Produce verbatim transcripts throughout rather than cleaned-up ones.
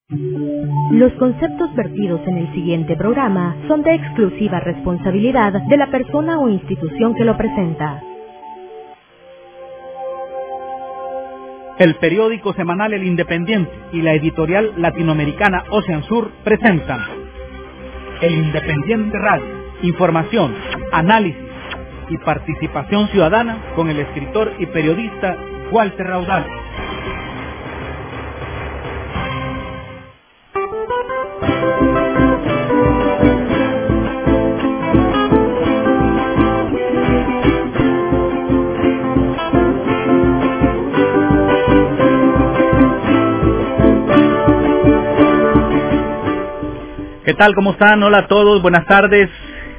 Los conceptos vertidos en el siguiente programa son de exclusiva responsabilidad de la persona o institución que lo presenta. El periódico semanal El Independiente y la editorial latinoamericana Ocean Sur presentan El Independiente Radio, información, análisis y participación ciudadana con el escritor y periodista Walter Raudal. ¿Qué tal? ¿Cómo están? Hola a todos, buenas tardes.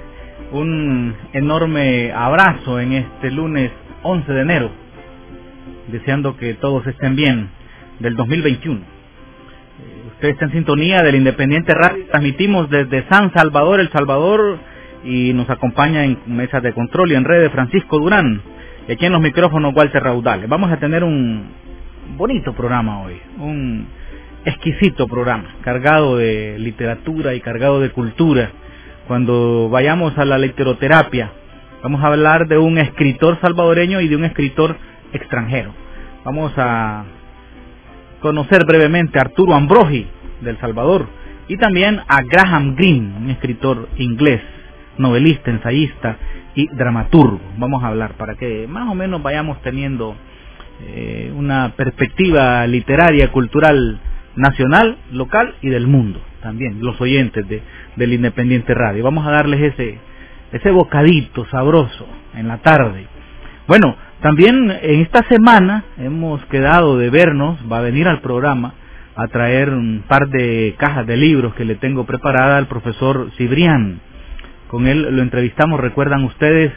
Un enorme abrazo en este lunes once de enero, deseando que todos estén bien del dos mil veintiuno. Eh, usted está en sintonía del Independiente Radio, transmitimos desde San Salvador, El Salvador, y nos acompaña en mesas de control y en redes Francisco Durán, y aquí en los micrófonos Walter Raudal. Vamos a tener un bonito programa hoy, un exquisito programa, cargado de literatura y cargado de cultura. Cuando vayamos a la literoterapia, vamos a hablar de un escritor salvadoreño y de un escritor extranjero. Vamos a conocer brevemente a Arturo Ambrogi, del Salvador, y también a Graham Greene, un escritor inglés, novelista, ensayista y dramaturgo. Vamos a hablar para que más o menos vayamos teniendo eh, una perspectiva literaria, cultural, nacional, local y del mundo, también los oyentes de, del Independiente Radio. Vamos a darles ese ese bocadito sabroso en la tarde. Bueno, también en esta semana hemos quedado de vernos, va a venir al programa a traer un par de cajas de libros que le tengo preparada al profesor Cibrián. Con él lo entrevistamos, recuerdan ustedes,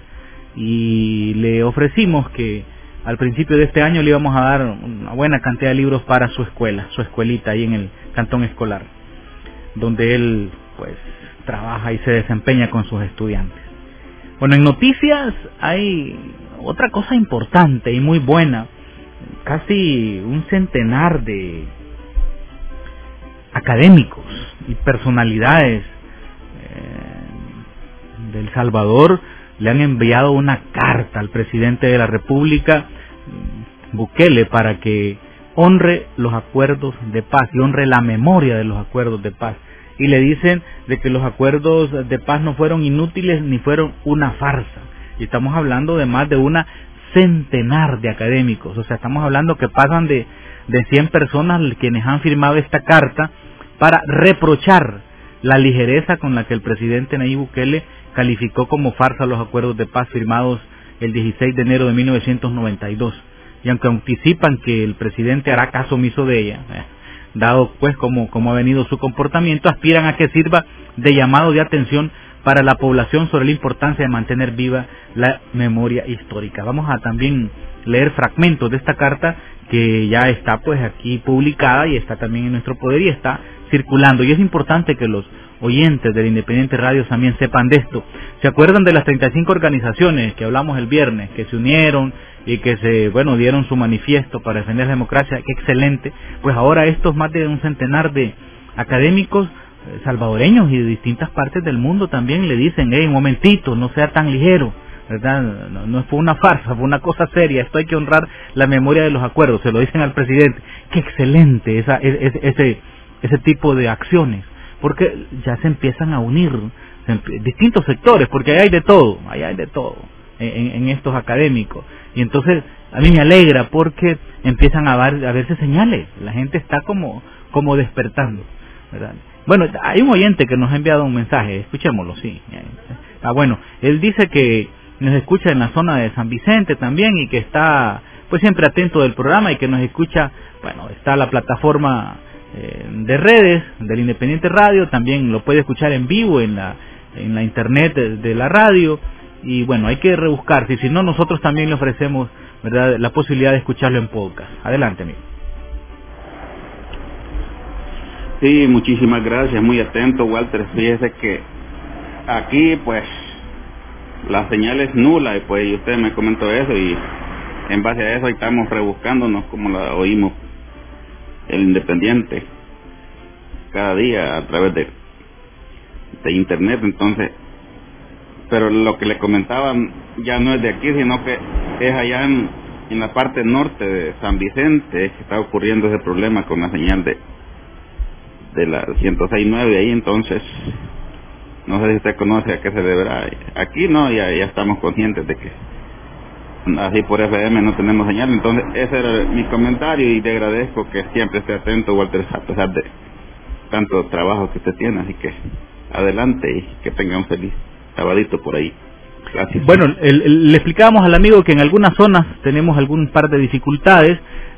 y le ofrecimos que al principio de este año le íbamos a dar una buena cantidad de libros para su escuela, su escuelita ahí en el cantón escolar, donde él pues trabaja y se desempeña con sus estudiantes. Bueno, en noticias hay otra cosa importante y muy buena. Casi un centenar de académicos y personalidades eh, del Salvador le han enviado una carta al presidente de la República, Bukele, para que honre los acuerdos de paz y honre la memoria de los acuerdos de paz. Y le dicen de que los acuerdos de paz no fueron inútiles ni fueron una farsa. Y estamos hablando de más de una centenar de académicos. O sea, estamos hablando que pasan de, de cien personas quienes han firmado esta carta para reprochar la ligereza con la que el presidente Nayib Bukele calificó como farsa los acuerdos de paz firmados el dieciséis de enero de mil novecientos noventa y dos. Y aunque anticipan que el presidente hará caso omiso de ella, eh, dado pues como, como ha venido su comportamiento, aspiran a que sirva de llamado de atención para la población sobre la importancia de mantener viva la memoria histórica. Vamos a también leer fragmentos de esta carta que ya está pues aquí publicada y está también en nuestro poder y está circulando. Y es importante que los oyentes del Independiente Radio también sepan de esto. ¿Se acuerdan de las treinta y cinco organizaciones que hablamos el viernes, que se unieron y que se, bueno, dieron su manifiesto para defender la democracia? ¡Qué excelente! Pues ahora estos más de un centenar de académicos eh, salvadoreños y de distintas partes del mundo también le dicen, hey, un momentito, no sea tan ligero, ¿verdad? No, no fue una farsa, fue una cosa seria, esto hay que honrar la memoria de los acuerdos, se lo dicen al presidente. ¡Qué excelente esa, ese, ese, ese tipo de acciones! Porque ya se empiezan a unir distintos sectores, porque ahí hay de todo, ahí hay de todo en, en estos académicos. Y entonces a mí me alegra porque empiezan a, ver, a verse señales, la gente está como, como despertando, ¿verdad? Bueno, hay un oyente que nos ha enviado un mensaje, escuchémoslo, sí. Ah, bueno, él dice que nos escucha en la zona de San Vicente también y que está pues siempre atento del programa y que nos escucha, bueno, está la plataforma eh, de redes del Independiente Radio, también lo puede escuchar en vivo en la en la internet de, de la radio, y bueno, hay que rebuscarse, y si no, nosotros también le ofrecemos, ¿verdad?, la posibilidad de escucharlo en podcast. Adelante, amigo. Sí, muchísimas gracias, muy atento, Walter. Fíjese que aquí pues la señal es nula, y pues y usted me comentó eso, y en base a eso ahí estamos rebuscándonos como la oímos el Independiente. cada día a través de, de internet. Entonces, pero lo que le comentaban ya no es de aquí, sino que es allá en, en la parte norte de San Vicente que está ocurriendo ese problema con la señal de de la ciento seis punto nueve ahí. Entonces, no sé si usted conoce a qué se deberá. Aquí no, ya, ya estamos conscientes de que así por F M no tenemos señal. Entonces, ese era mi comentario y le agradezco que siempre esté atento, Walter, a pesar de tanto trabajo que usted tiene. Así que adelante y que tenga un feliz sabadito por ahí. Gracias. Bueno, el, el, le explicábamos al amigo que en algunas zonas tenemos algún par de dificultades,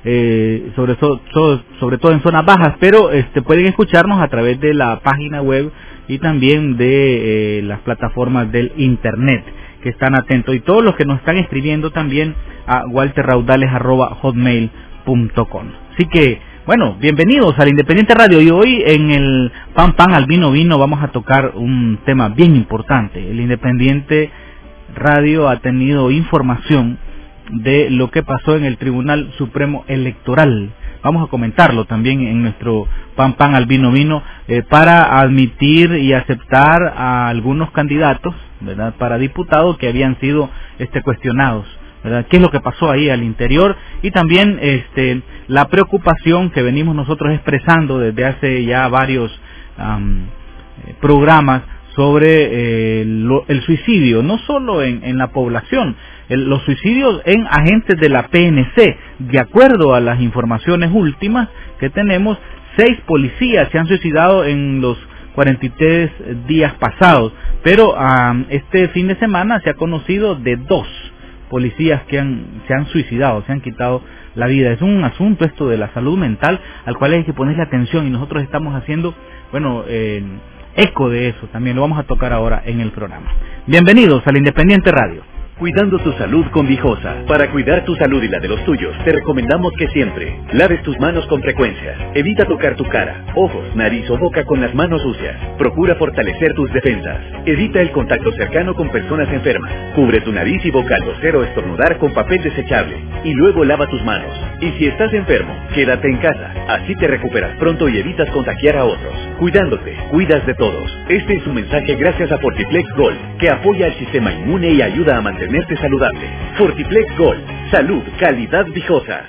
eh, sobre, so, so, sobre todo en zonas bajas, pero este, pueden escucharnos a través de la página web y también de eh, las plataformas del internet, que están atentos, y todos los que nos están escribiendo también a walter raudales arroba hotmail punto com. Así que, bueno, bienvenidos al Independiente Radio, y hoy en el Pan Pan al Vino Vino vamos a tocar un tema bien importante. El Independiente Radio ha tenido información de lo que pasó en el Tribunal Supremo Electoral. Vamos a comentarlo también en nuestro Pan Pan al Vino Vino, eh, para admitir y aceptar a algunos candidatos, ¿verdad?, para diputados que habían sido este cuestionados, ¿verdad? ¿Qué es lo que pasó ahí al interior? Y también este la preocupación que venimos nosotros expresando desde hace ya varios um, programas sobre eh, lo, el suicidio, no solo en, en la población, el, los suicidios en agentes de la P N C. De acuerdo a las informaciones últimas que tenemos, seis policías se han suicidado en los cuarenta y tres días pasados, pero um, este fin de semana se ha conocido de dos policías que han, se han suicidado, se han quitado la vida. Es un asunto esto de la salud mental al cual hay que ponerle atención, y nosotros estamos haciendo, bueno, eh, eco de eso. También lo vamos a tocar ahora en el programa. Bienvenidos al Independiente Radio. Cuidando tu salud con Vijosa. Para cuidar tu salud y la de los tuyos, te recomendamos que siempre laves tus manos con frecuencia. Evita tocar tu cara, ojos, nariz o boca con las manos sucias. Procura fortalecer tus defensas. Evita el contacto cercano con personas enfermas. Cubre tu nariz y boca al toser o estornudar con papel desechable. Y luego lava tus manos. Y si estás enfermo, quédate en casa. Así te recuperas pronto y evitas contagiar a otros. Cuidándote, cuidas de todos. Este es un mensaje gracias a Fortiplex Gold, que apoya el sistema inmune y ayuda a mantener Tenerte saludable. Fortiplex Gold. Salud, calidad Vijosa.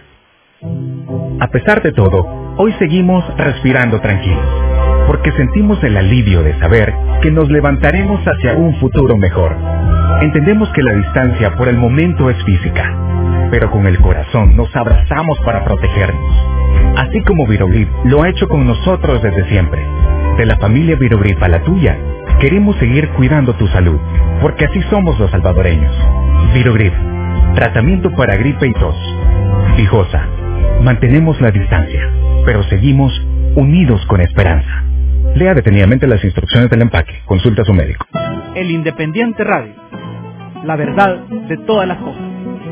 A pesar de todo, hoy seguimos respirando tranquilos, porque sentimos el alivio de saber que nos levantaremos hacia un futuro mejor. Entendemos que la distancia por el momento es física, pero con el corazón nos abrazamos para protegernos. Así como Virogrip lo ha hecho con nosotros desde siempre. De la familia Virogrip a la tuya, queremos seguir cuidando tu salud, porque así somos los salvadoreños. Virogrip, tratamiento para gripe y tos. Vijosa, mantenemos la distancia, pero seguimos unidos con esperanza. Lea detenidamente las instrucciones del empaque. Consulta a su médico. El Independiente Radio, la verdad de todas las cosas.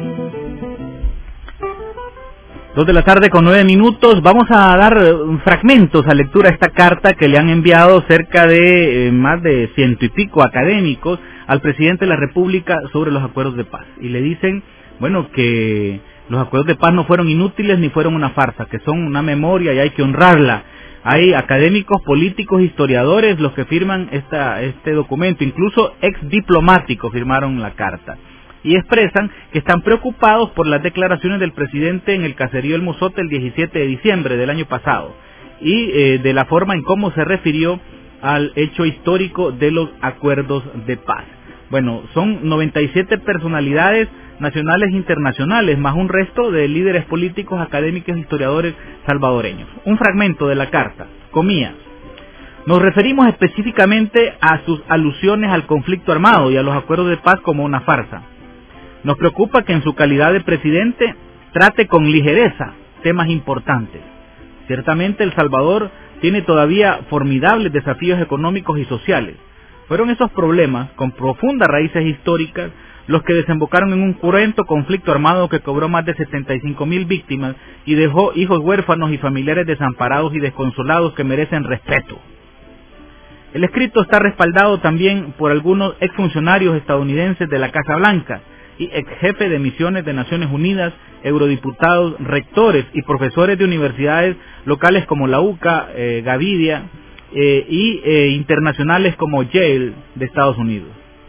Dos de la tarde con nueve minutos. Vamos a dar fragmentos a lectura a esta carta que le han enviado cerca de eh, más de ciento y pico académicos al presidente de la República sobre los acuerdos de paz. Y le dicen, bueno, que los acuerdos de paz no fueron inútiles ni fueron una farsa, que son una memoria y hay que honrarla. Hay académicos, políticos, historiadores los que firman esta, este documento, incluso ex diplomáticos firmaron la carta. Y expresan que están preocupados por las declaraciones del presidente en el caserío El Mozote el diecisiete de diciembre del año pasado y eh, de la forma en cómo se refirió al hecho histórico de los acuerdos de paz. Bueno, son noventa y siete personalidades nacionales e internacionales, más un resto de líderes políticos, académicos e historiadores salvadoreños. Un fragmento de la carta, comillas. Nos referimos específicamente a sus alusiones al conflicto armado y a los acuerdos de paz como una farsa. Nos preocupa que en su calidad de presidente trate con ligereza temas importantes. Ciertamente El Salvador tiene todavía formidables desafíos económicos y sociales. Fueron esos problemas, con profundas raíces históricas, los que desembocaron en un cruento conflicto armado que cobró más de setenta y cinco mil víctimas y dejó hijos huérfanos y familiares desamparados y desconsolados que merecen respeto. El escrito está respaldado también por algunos exfuncionarios estadounidenses de la Casa Blanca y ex jefe de misiones de Naciones Unidas, eurodiputados, rectores y profesores de universidades locales como la U C A, eh, Gavidia, eh, y eh, internacionales como Yale de Estados Unidos.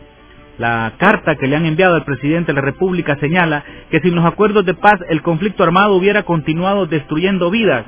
La carta que le han enviado al presidente de la República señala que sin los acuerdos de paz el conflicto armado hubiera continuado destruyendo vidas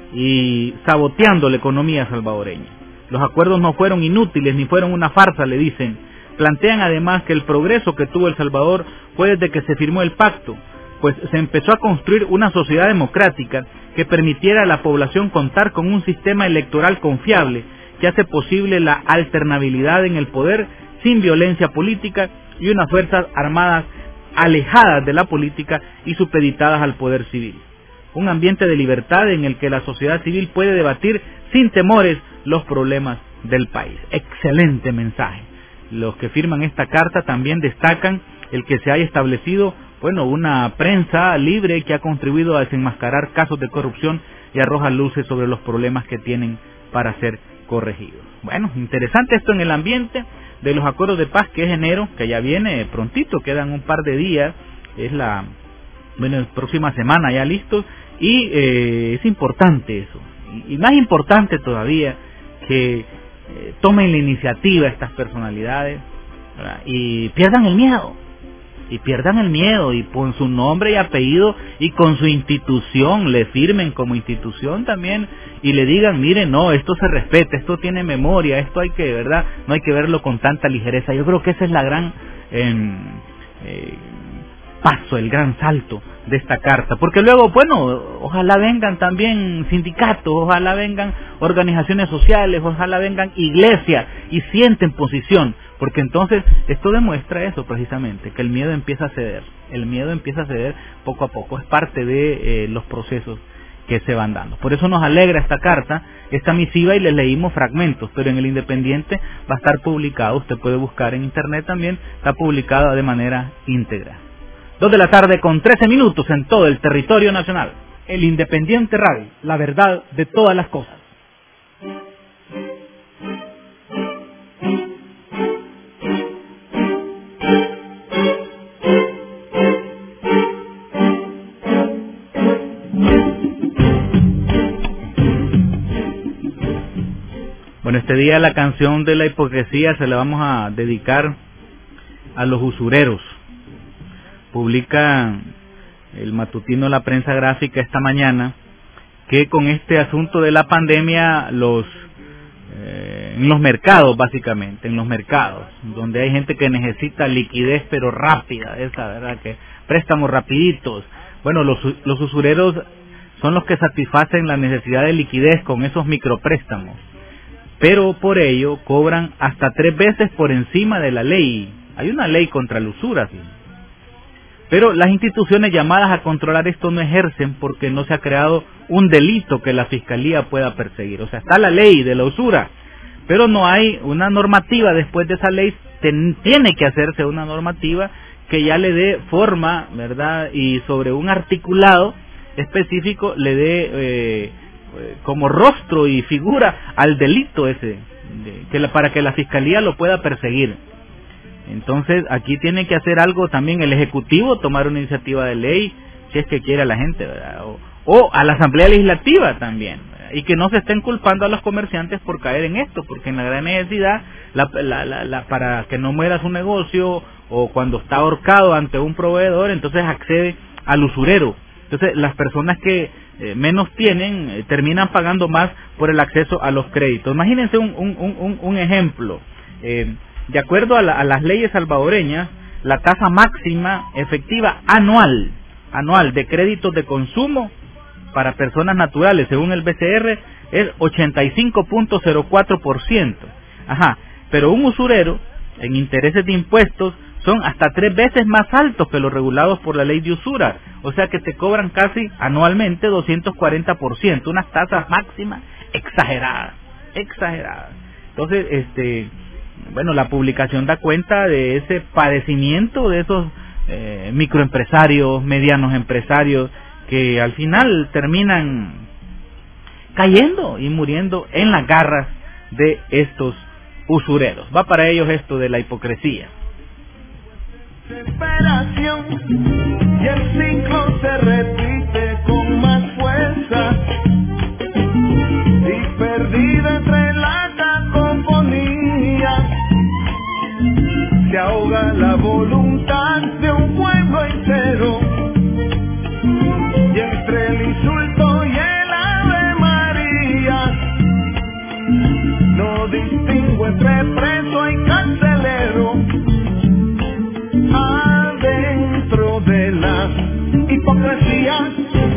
y saboteando la economía salvadoreña. Los acuerdos no fueron inútiles ni fueron una farsa, le dicen. Plantean además que el progreso que tuvo El Salvador fue desde que se firmó el pacto, pues se empezó a construir una sociedad democrática que permitiera a la población contar con un sistema electoral confiable que hace posible la alternabilidad en el poder sin violencia política y unas fuerzas armadas alejadas de la política y supeditadas al poder civil. Un ambiente de libertad en el que la sociedad civil puede debatir sin temores los problemas del país. Excelente mensaje. Los que firman esta carta también destacan el que se haya establecido, bueno, una prensa libre que ha contribuido a desenmascarar casos de corrupción y arroja luces sobre los problemas que tienen para ser corregidos. Bueno, interesante esto en el ambiente de los acuerdos de paz, que es enero, que ya viene prontito, quedan un par de días, es la, bueno, próxima semana ya listos, y eh, es importante eso, y, y más importante todavía que eh, tomen la iniciativa estas personalidades, ¿verdad? Y pierdan el miedo, y pierdan el miedo, y con su nombre y apellido, y con su institución, le firmen como institución también, y le digan, miren, no, esto se respeta, esto tiene memoria, esto hay que, ¿verdad? No hay que verlo con tanta ligereza. Yo creo que esa es la gran eh, eh, paso, el gran salto de esta carta, porque luego, bueno, ojalá vengan también sindicatos, ojalá vengan organizaciones sociales, ojalá vengan iglesias y sienten posición, porque entonces esto demuestra eso precisamente, que el miedo empieza a ceder, el miedo empieza a ceder poco a poco, es parte de eh, los procesos que se van dando. Por eso nos alegra esta carta, esta misiva, y les leímos fragmentos, pero en el Independiente va a estar publicado, usted puede buscar en internet también, está publicada de manera íntegra. Dos de la tarde con trece minutos en todo el territorio nacional. El Independiente Radio, la verdad de todas las cosas. Bueno, este día la canción de la hipocresía se la vamos a dedicar a los usureros. Publica el matutino La Prensa Gráfica esta mañana que con este asunto de la pandemia, los eh, en los mercados, básicamente, en los mercados, donde hay gente que necesita liquidez pero rápida, esa, ¿verdad? Que préstamos rapiditos. Bueno, los, los usureros son los que satisfacen la necesidad de liquidez con esos micropréstamos, pero por ello cobran hasta tres veces por encima de la ley. Hay una ley contra la usura, ¿sí? Pero las instituciones llamadas a controlar esto no ejercen porque no se ha creado un delito que la Fiscalía pueda perseguir. O sea, está la ley de la usura, pero no hay una normativa después de esa ley. Ten, tiene que hacerse una normativa que ya le dé forma, ¿verdad? Y sobre un articulado específico le dé eh, como rostro y figura al delito ese, de, que la, para que la Fiscalía lo pueda perseguir. Entonces aquí tiene que hacer algo también el Ejecutivo, tomar una iniciativa de ley, si es que quiere a la gente, ¿verdad? O, o a la Asamblea Legislativa también, ¿verdad? Y que no se estén culpando a los comerciantes por caer en esto, porque en la gran necesidad, la, la, la, la, para que no muera su negocio, o cuando está ahorcado ante un proveedor, entonces accede al usurero. Entonces las personas que eh, menos tienen eh, terminan pagando más por el acceso a los créditos. Imagínense un, un, un, un ejemplo. Eh, De acuerdo a, la, a las leyes salvadoreñas, la tasa máxima efectiva anual, anual de créditos de consumo para personas naturales, según el B C R, es ochenta y cinco punto cero cuatro por ciento. Ajá, pero un usurero, en intereses de impuestos, son hasta tres veces más altos que los regulados por la ley de usura. O sea que te cobran casi anualmente doscientos cuarenta por ciento, unas tasas máximas exageradas, exageradas. Entonces, este... bueno, la publicación da cuenta de ese padecimiento de esos eh, microempresarios, medianos empresarios, que al final terminan cayendo y muriendo en las garras de estos usureros. Va para ellos esto de la hipocresía. Desesperación, y el ciclo se repite con más fuerza, y perdida entre la tiempo entre preso y carcelero, adentro de las hipocresías.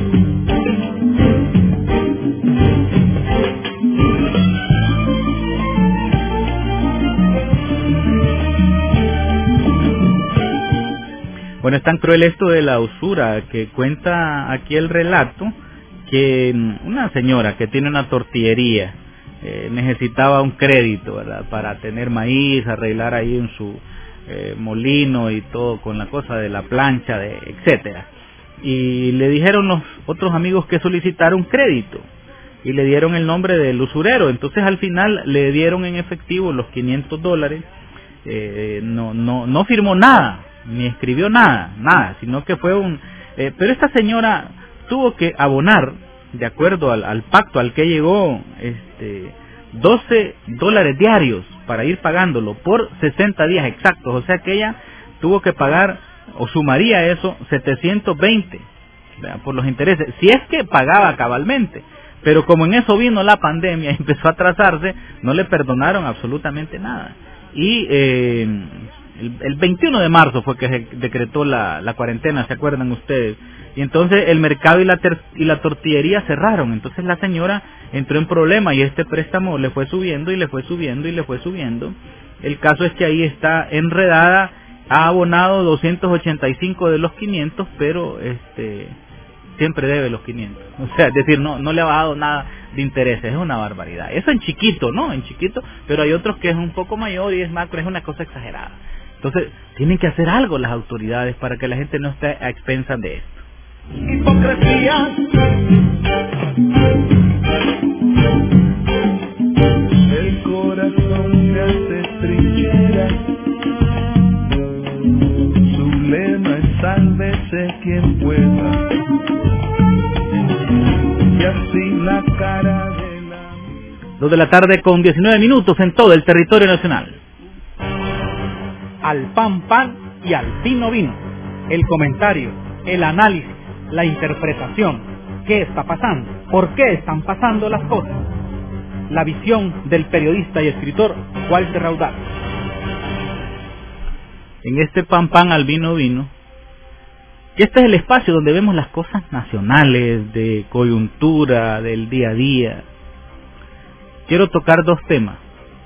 Bueno, es tan cruel esto de la usura que cuenta aquí el relato que una señora que tiene una tortillería eh, necesitaba un crédito, ¿verdad?, para tener maíz, arreglar ahí en su eh, molino y todo con la cosa de la plancha, de etcétera. Y le dijeron los otros amigos que solicitara un crédito y le dieron el nombre del usurero. Entonces al final le dieron en efectivo los quinientos dólares. Eh, no, no, no firmó nada, ni escribió nada, nada, sino que fue un... Eh, pero esta señora tuvo que abonar, de acuerdo al, al pacto al que llegó, este, doce dólares diarios para ir pagándolo por sesenta días exactos. O sea que ella tuvo que pagar, o sumaría eso, setecientos veinte, ¿verdad?, por los intereses, si es que pagaba cabalmente. Pero como en eso vino la pandemia y empezó a atrasarse, no le perdonaron absolutamente nada. Y eh, el, el veintiuno de marzo fue que se decretó la, la cuarentena, ¿se acuerdan ustedes? Y entonces el mercado y la, ter, y la tortillería cerraron. Entonces la señora entró en problema y este préstamo le fue subiendo y le fue subiendo y le fue subiendo. El caso es que ahí está enredada, ha abonado doscientos ochenta y cinco de los quinientos, pero este siempre debe los quinientos. O sea, es decir, no no le ha bajado nada de intereses, es una barbaridad. Eso en chiquito, ¿no? En chiquito, pero hay otros que es un poco mayor y es macro, es una cosa exagerada. Entonces, tienen que hacer algo las autoridades para que la gente no esté a expensas de esto. Hipocresía. El corazón se hace trinchera. Su lema es sálvese quien pueda. Y así la cara de la... Dos de la tarde con diecinueve minutos en todo el territorio nacional. Al pan pan y al vino vino. El comentario, el análisis, la interpretación. ¿Qué está pasando? ¿Por qué están pasando las cosas? La visión del periodista y escritor Walter Raudal. En este pan pan al vino vino, y este es el espacio donde vemos las cosas nacionales, de coyuntura, del día a día. Quiero tocar dos temas.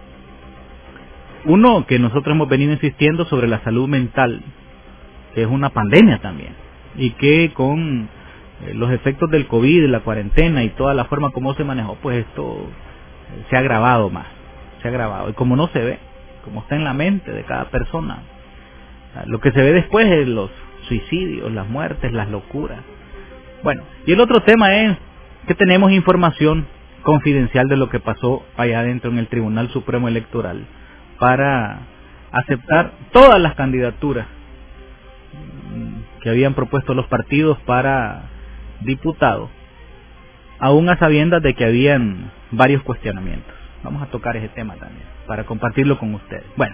Uno, que nosotros hemos venido insistiendo sobre la salud mental, que es una pandemia también, y que con los efectos del COVID, la cuarentena y toda la forma como se manejó, pues esto se ha agravado más, se ha agravado. Y como no se ve, como está en la mente de cada persona, lo que se ve después es los suicidios, las muertes, las locuras. Bueno, y el otro tema es que tenemos información confidencial de lo que pasó allá adentro en el Tribunal Supremo Electoral para aceptar todas las candidaturas que habían propuesto los partidos para diputados, aún a sabiendas de que habían varios cuestionamientos. Vamos a tocar ese tema también, para compartirlo con ustedes. Bueno,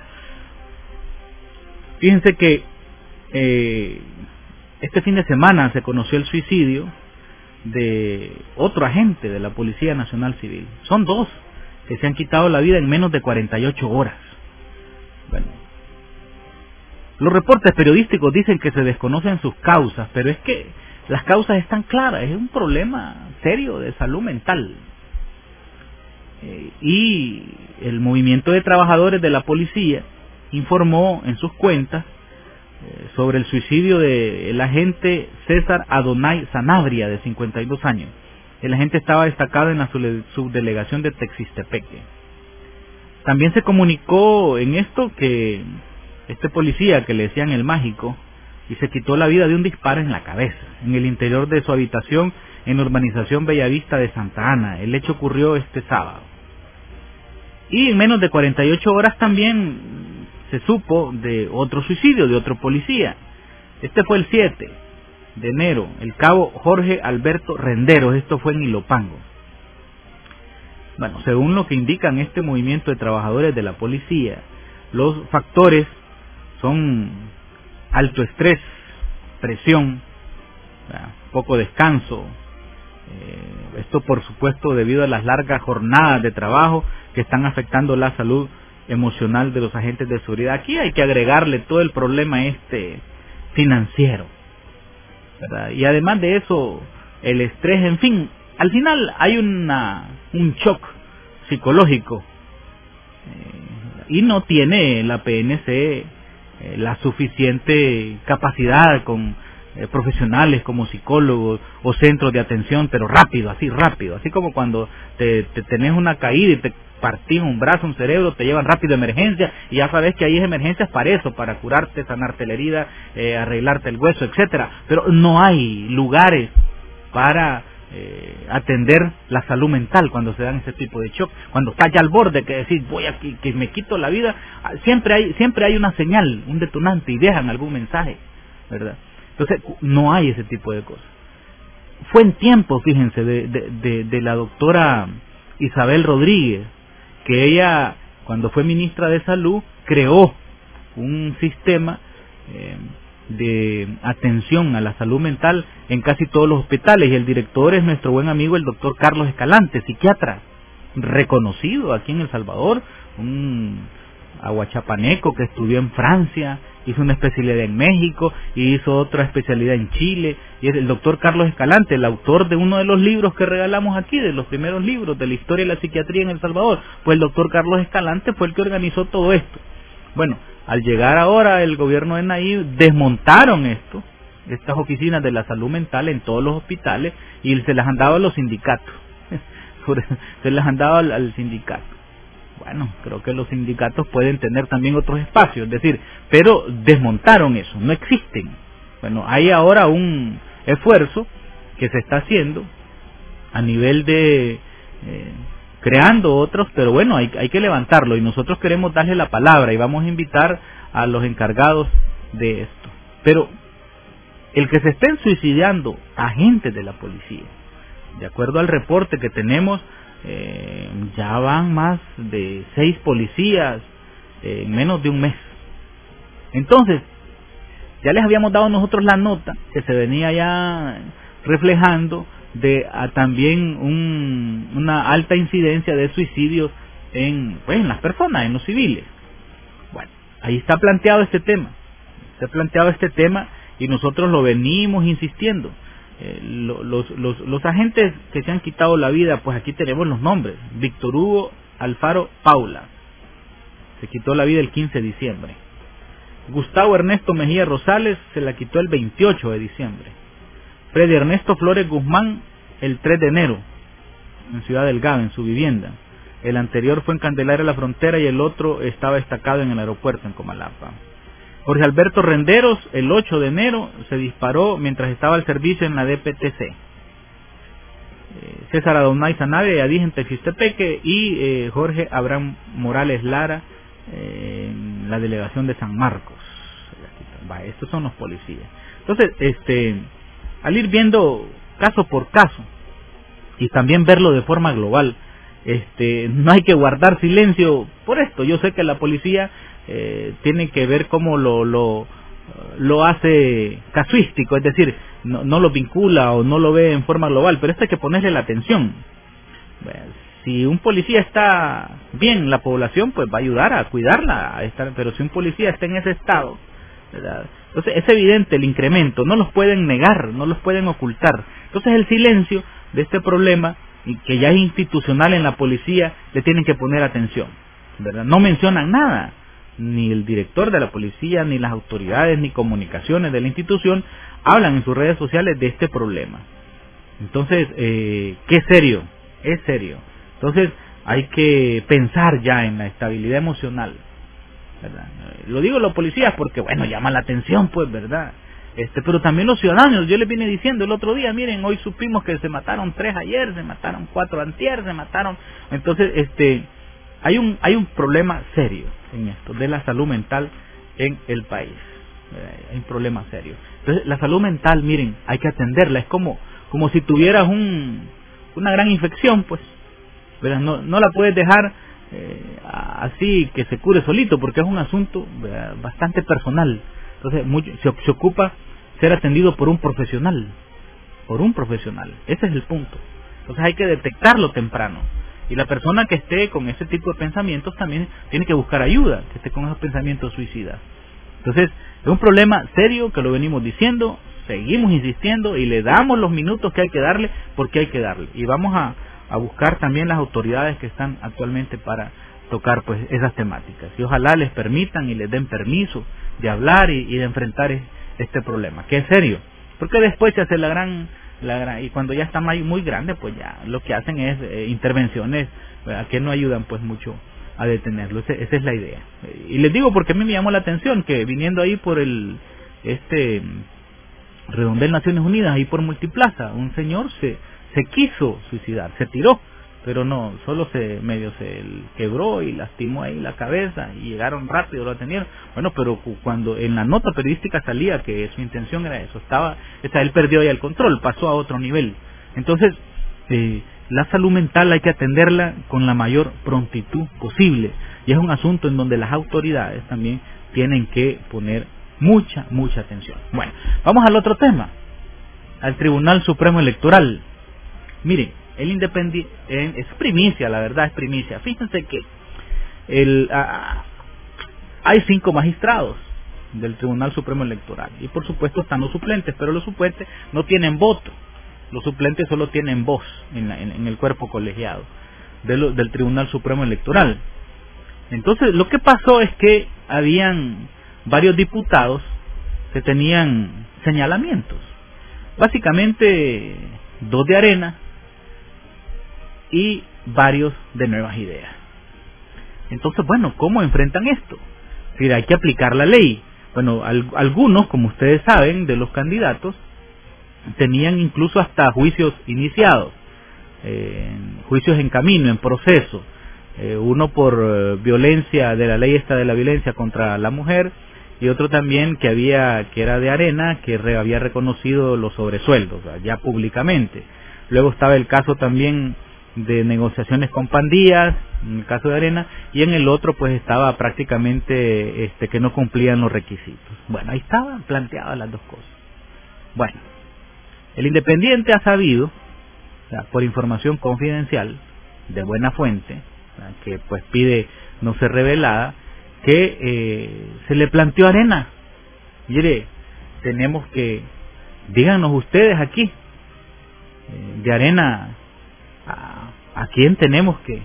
fíjense que eh, este fin de semana se conoció el suicidio de otro agente de la Policía Nacional Civil. Son dos que se han quitado la vida en menos de cuarenta y ocho horas. Bueno, los reportes periodísticos dicen que se desconocen sus causas, pero es que las causas están claras, es un problema serio de salud mental. Eh, y el movimiento de trabajadores de la policía informó en sus cuentas eh, sobre el suicidio del agente César Adonai Sanabria, de cincuenta y dos años. El agente estaba destacado en la subdelegación de Texistepeque. También se comunicó en esto que este policía, que le decían el mágico, y se quitó la vida de un disparo en la cabeza, en el interior de su habitación en la urbanización Bellavista de Santa Ana. El hecho ocurrió este sábado. Y en menos de cuarenta y ocho horas también se supo de otro suicidio de otro policía. Este fue el siete de enero, el cabo Jorge Alberto Renderos, esto fue en Ilopango. Bueno, según lo que indican este movimiento de trabajadores de la policía, los factores son alto estrés, presión, poco descanso, eh, esto por supuesto debido a las largas jornadas de trabajo que están afectando la salud emocional de los agentes de seguridad. Aquí hay que agregarle todo el problema este financiero, ¿verdad? Y además de eso, el estrés, en fin, al final hay una un shock psicológico eh, y no tiene la P N C eh, la suficiente capacidad con eh, profesionales como psicólogos o centros de atención, pero rápido, así rápido, así como cuando te, te tenés una caída y te partís un brazo, un cerebro, te llevan rápido a emergencia y ya sabes que ahí es emergencias para eso, para curarte, sanarte la herida, eh, arreglarte el hueso, etcétera. Pero no hay lugares para eh, atender la salud mental cuando se dan ese tipo de shock, cuando estás ya al borde que decís voy a que, que me quito la vida, siempre hay siempre hay una señal, un detonante y dejan algún mensaje, ¿verdad? Entonces no hay ese tipo de cosas. Fue en tiempo, fíjense, de, de, de, de la doctora Isabel Rodríguez, que ella, cuando fue ministra de Salud, creó un sistema eh, de atención a la salud mental en casi todos los hospitales, y el director es nuestro buen amigo el doctor Carlos Escalante, psiquiatra reconocido aquí en El Salvador, un aguachapaneco que estudió en Francia, hizo una especialidad en México y hizo otra especialidad en Chile, y es el doctor Carlos Escalante, el autor de uno de los libros que regalamos aquí, de los primeros libros de la historia de la psiquiatría en El Salvador. Pues el doctor Carlos Escalante fue el que organizó todo esto. Bueno, al llegar ahora el gobierno de Nayib, desmontaron esto, estas oficinas de la salud mental en todos los hospitales, y se las han dado a los sindicatos, se las han dado al, al sindicato. Bueno, creo que los sindicatos pueden tener también otros espacios, es decir, pero desmontaron eso, no existen. Bueno, hay ahora un esfuerzo que se está haciendo a nivel de eh, creando otros, pero bueno, hay, hay que levantarlo, y nosotros queremos darle la palabra y vamos a invitar a los encargados de esto. Pero el que se estén suicidando agentes de la policía, de acuerdo al reporte que tenemos, Eh, ya van más de seis policías eh, en menos de un mes. Entonces, ya les habíamos dado nosotros la nota que se venía ya reflejando de a también un, una alta incidencia de suicidios en, pues, en las personas, en los civiles. Bueno, ahí está planteado este tema, se ha planteado este tema y nosotros lo venimos insistiendo. Eh, lo, los, los, los agentes que se han quitado la vida, pues aquí tenemos los nombres: Víctor Hugo Alfaro Paula, se quitó la vida el quince de diciembre. Gustavo Ernesto Mejía Rosales se la quitó el veintiocho de diciembre. Freddy Ernesto Flores Guzmán el tres de enero en Ciudad Delgado, en su vivienda. El anterior fue en Candelaria La Frontera y el otro estaba destacado en el aeropuerto en Comalapa. Jorge Alberto Renderos, el ocho de enero, se disparó mientras estaba al servicio en la D P T C. Eh, César Adonai Zanave, Adís en Texistepeque, y eh, Jorge Abraham Morales Lara, eh, en la delegación de San Marcos. Va, estos son los policías. Entonces, este, al ir viendo caso por caso, y también verlo de forma global, este, no hay que guardar silencio por esto. Yo sé que la policía Eh, tiene que ver cómo lo lo lo hace casuístico, es decir, no, no lo vincula o no lo ve en forma global, pero esto hay que ponerle la atención. Bueno, si un policía está bien, la población pues va a ayudar a cuidarla, a estar, pero si un policía está en ese estado, ¿verdad? Entonces es evidente el incremento, no los pueden negar, no los pueden ocultar. Entonces el silencio de este problema, y que ya es institucional en la policía, le tienen que poner atención, ¿verdad? No mencionan nada, ni el director de la policía, ni las autoridades, ni comunicaciones de la institución hablan en sus redes sociales de este problema. Entonces, eh, ¿qué serio? Es serio. Entonces, hay que pensar ya en la estabilidad emocional, ¿verdad? Lo digo los policías porque, bueno, llama la atención, pues, ¿verdad? Este, pero también los ciudadanos. Yo les vine diciendo el otro día, miren, hoy supimos que se mataron tres ayer, se mataron cuatro antier, se mataron. Entonces, este, hay un hay un problema serio en esto de la salud mental en el país. Eh, hay un problema serio. Entonces, la salud mental, miren, hay que atenderla. Es como como si tuvieras un una gran infección, pues, ¿verdad? No no la puedes dejar eh, así que se cure solito, porque es un asunto, ¿verdad?, bastante personal. Entonces, mucho, se, se ocupa ser atendido por un profesional, por un profesional. Ese es el punto. Entonces, hay que detectarlo temprano. Y la persona que esté con ese tipo de pensamientos también tiene que buscar ayuda, que esté con esos pensamientos suicidas. Entonces, es un problema serio que lo venimos diciendo, seguimos insistiendo y le damos los minutos que hay que darle porque hay que darle. Y vamos a, a buscar también las autoridades que están actualmente para tocar pues esas temáticas. Y ojalá les permitan y les den permiso de hablar y, y de enfrentar este problema, que es serio. Porque después se hace la gran... La gran, y cuando ya está muy grande, pues ya lo que hacen es eh, intervenciones, ¿verdad?, que no ayudan pues mucho a detenerlo. Ese, esa es la idea. Y les digo porque a mí me llamó la atención que viniendo ahí por el este redondel Naciones Unidas, ahí por Multiplaza, un señor se se quiso suicidar, se tiró, pero no, solo se medio se quebró y lastimó ahí la cabeza y llegaron rápido, lo atendieron. Bueno, pero cuando en la nota periodística salía que su intención era eso, estaba, o sea, él perdió ya el control, pasó a otro nivel. Entonces, eh, la salud mental hay que atenderla con la mayor prontitud posible, y es un asunto en donde las autoridades también tienen que poner mucha, mucha atención. Bueno, vamos al otro tema, al Tribunal Supremo Electoral. Miren, el independiente, es primicia, la verdad es primicia. Fíjense que el, ah, hay cinco magistrados del Tribunal Supremo Electoral y por supuesto están los suplentes, pero los suplentes no tienen voto, los suplentes solo tienen voz en, la, en, en el cuerpo colegiado de lo, del Tribunal Supremo Electoral. Entonces lo que pasó es que habían varios diputados que tenían señalamientos, básicamente dos de Arena y varios de Nuevas Ideas. Entonces, bueno, ¿cómo enfrentan esto? Es decir, hay que aplicar la ley. Bueno, al, algunos, como ustedes saben, de los candidatos, tenían incluso hasta juicios iniciados, eh, juicios en camino, en proceso. Eh, uno por eh, violencia, de la ley esta de la violencia contra la mujer, y otro también que había que era de Arena, que re, había reconocido los sobresueldos, ya públicamente. Luego estaba el caso también de negociaciones con pandillas, en el caso de Arena, y en el otro pues estaba prácticamente este que no cumplían los requisitos. Bueno, ahí estaban planteadas las dos cosas. Bueno, el Independiente ha sabido, o sea, por información confidencial, de buena fuente, o sea, que pues pide no ser revelada, que eh, se le planteó a Arena, mire, tenemos que, díganos ustedes aquí, eh, de Arena, A, a quién tenemos que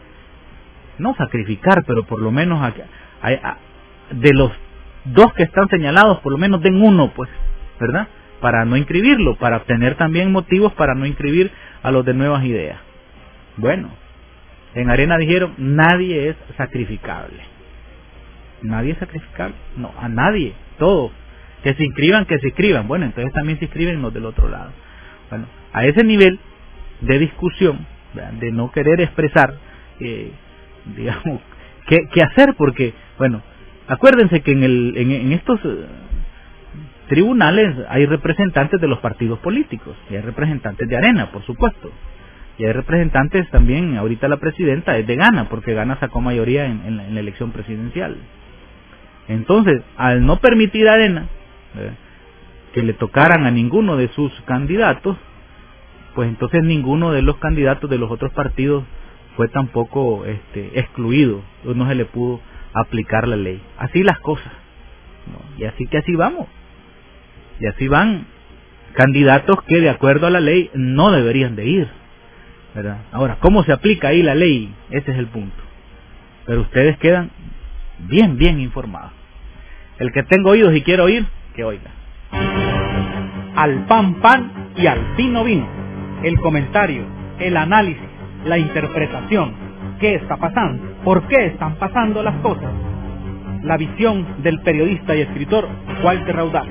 no sacrificar, pero por lo menos a, a, a, de los dos que están señalados, por lo menos den uno, pues, ¿verdad? Para no inscribirlo, para obtener también motivos para no inscribir a los de Nuevas Ideas. Bueno, en Arena dijeron, nadie es sacrificable. Nadie es sacrificable, no, a nadie, todos, que se inscriban, que se inscriban. Bueno, entonces también se inscriben los del otro lado. Bueno, a ese nivel de discusión, ¿verdad?, de no querer expresar, eh, digamos, qué, qué hacer, porque, bueno, acuérdense que en, el, en, en estos eh, tribunales hay representantes de los partidos políticos, y hay representantes de Arena, por supuesto, y hay representantes también, ahorita la presidenta es de Gana, porque Gana sacó mayoría en, en, la, en la elección presidencial. Entonces, al no permitir a Arena ¿verdad?, que le tocaran a ninguno de sus candidatos, pues entonces ninguno de los candidatos de los otros partidos fue tampoco este, excluido, no se le pudo aplicar la ley. Así las cosas, ¿no? Y así que así vamos, y así van candidatos que de acuerdo a la ley no deberían de ir, ¿verdad? Ahora, ¿cómo se aplica ahí la ley? Ese es el punto. Pero ustedes quedan bien, bien informados. El que tenga oídos y quiera oír, que oiga. Al pan pan y al vino vino. El comentario, el análisis, la interpretación. ¿Qué está pasando? ¿Por qué están pasando las cosas? La visión del periodista y escritor Walter Raudal.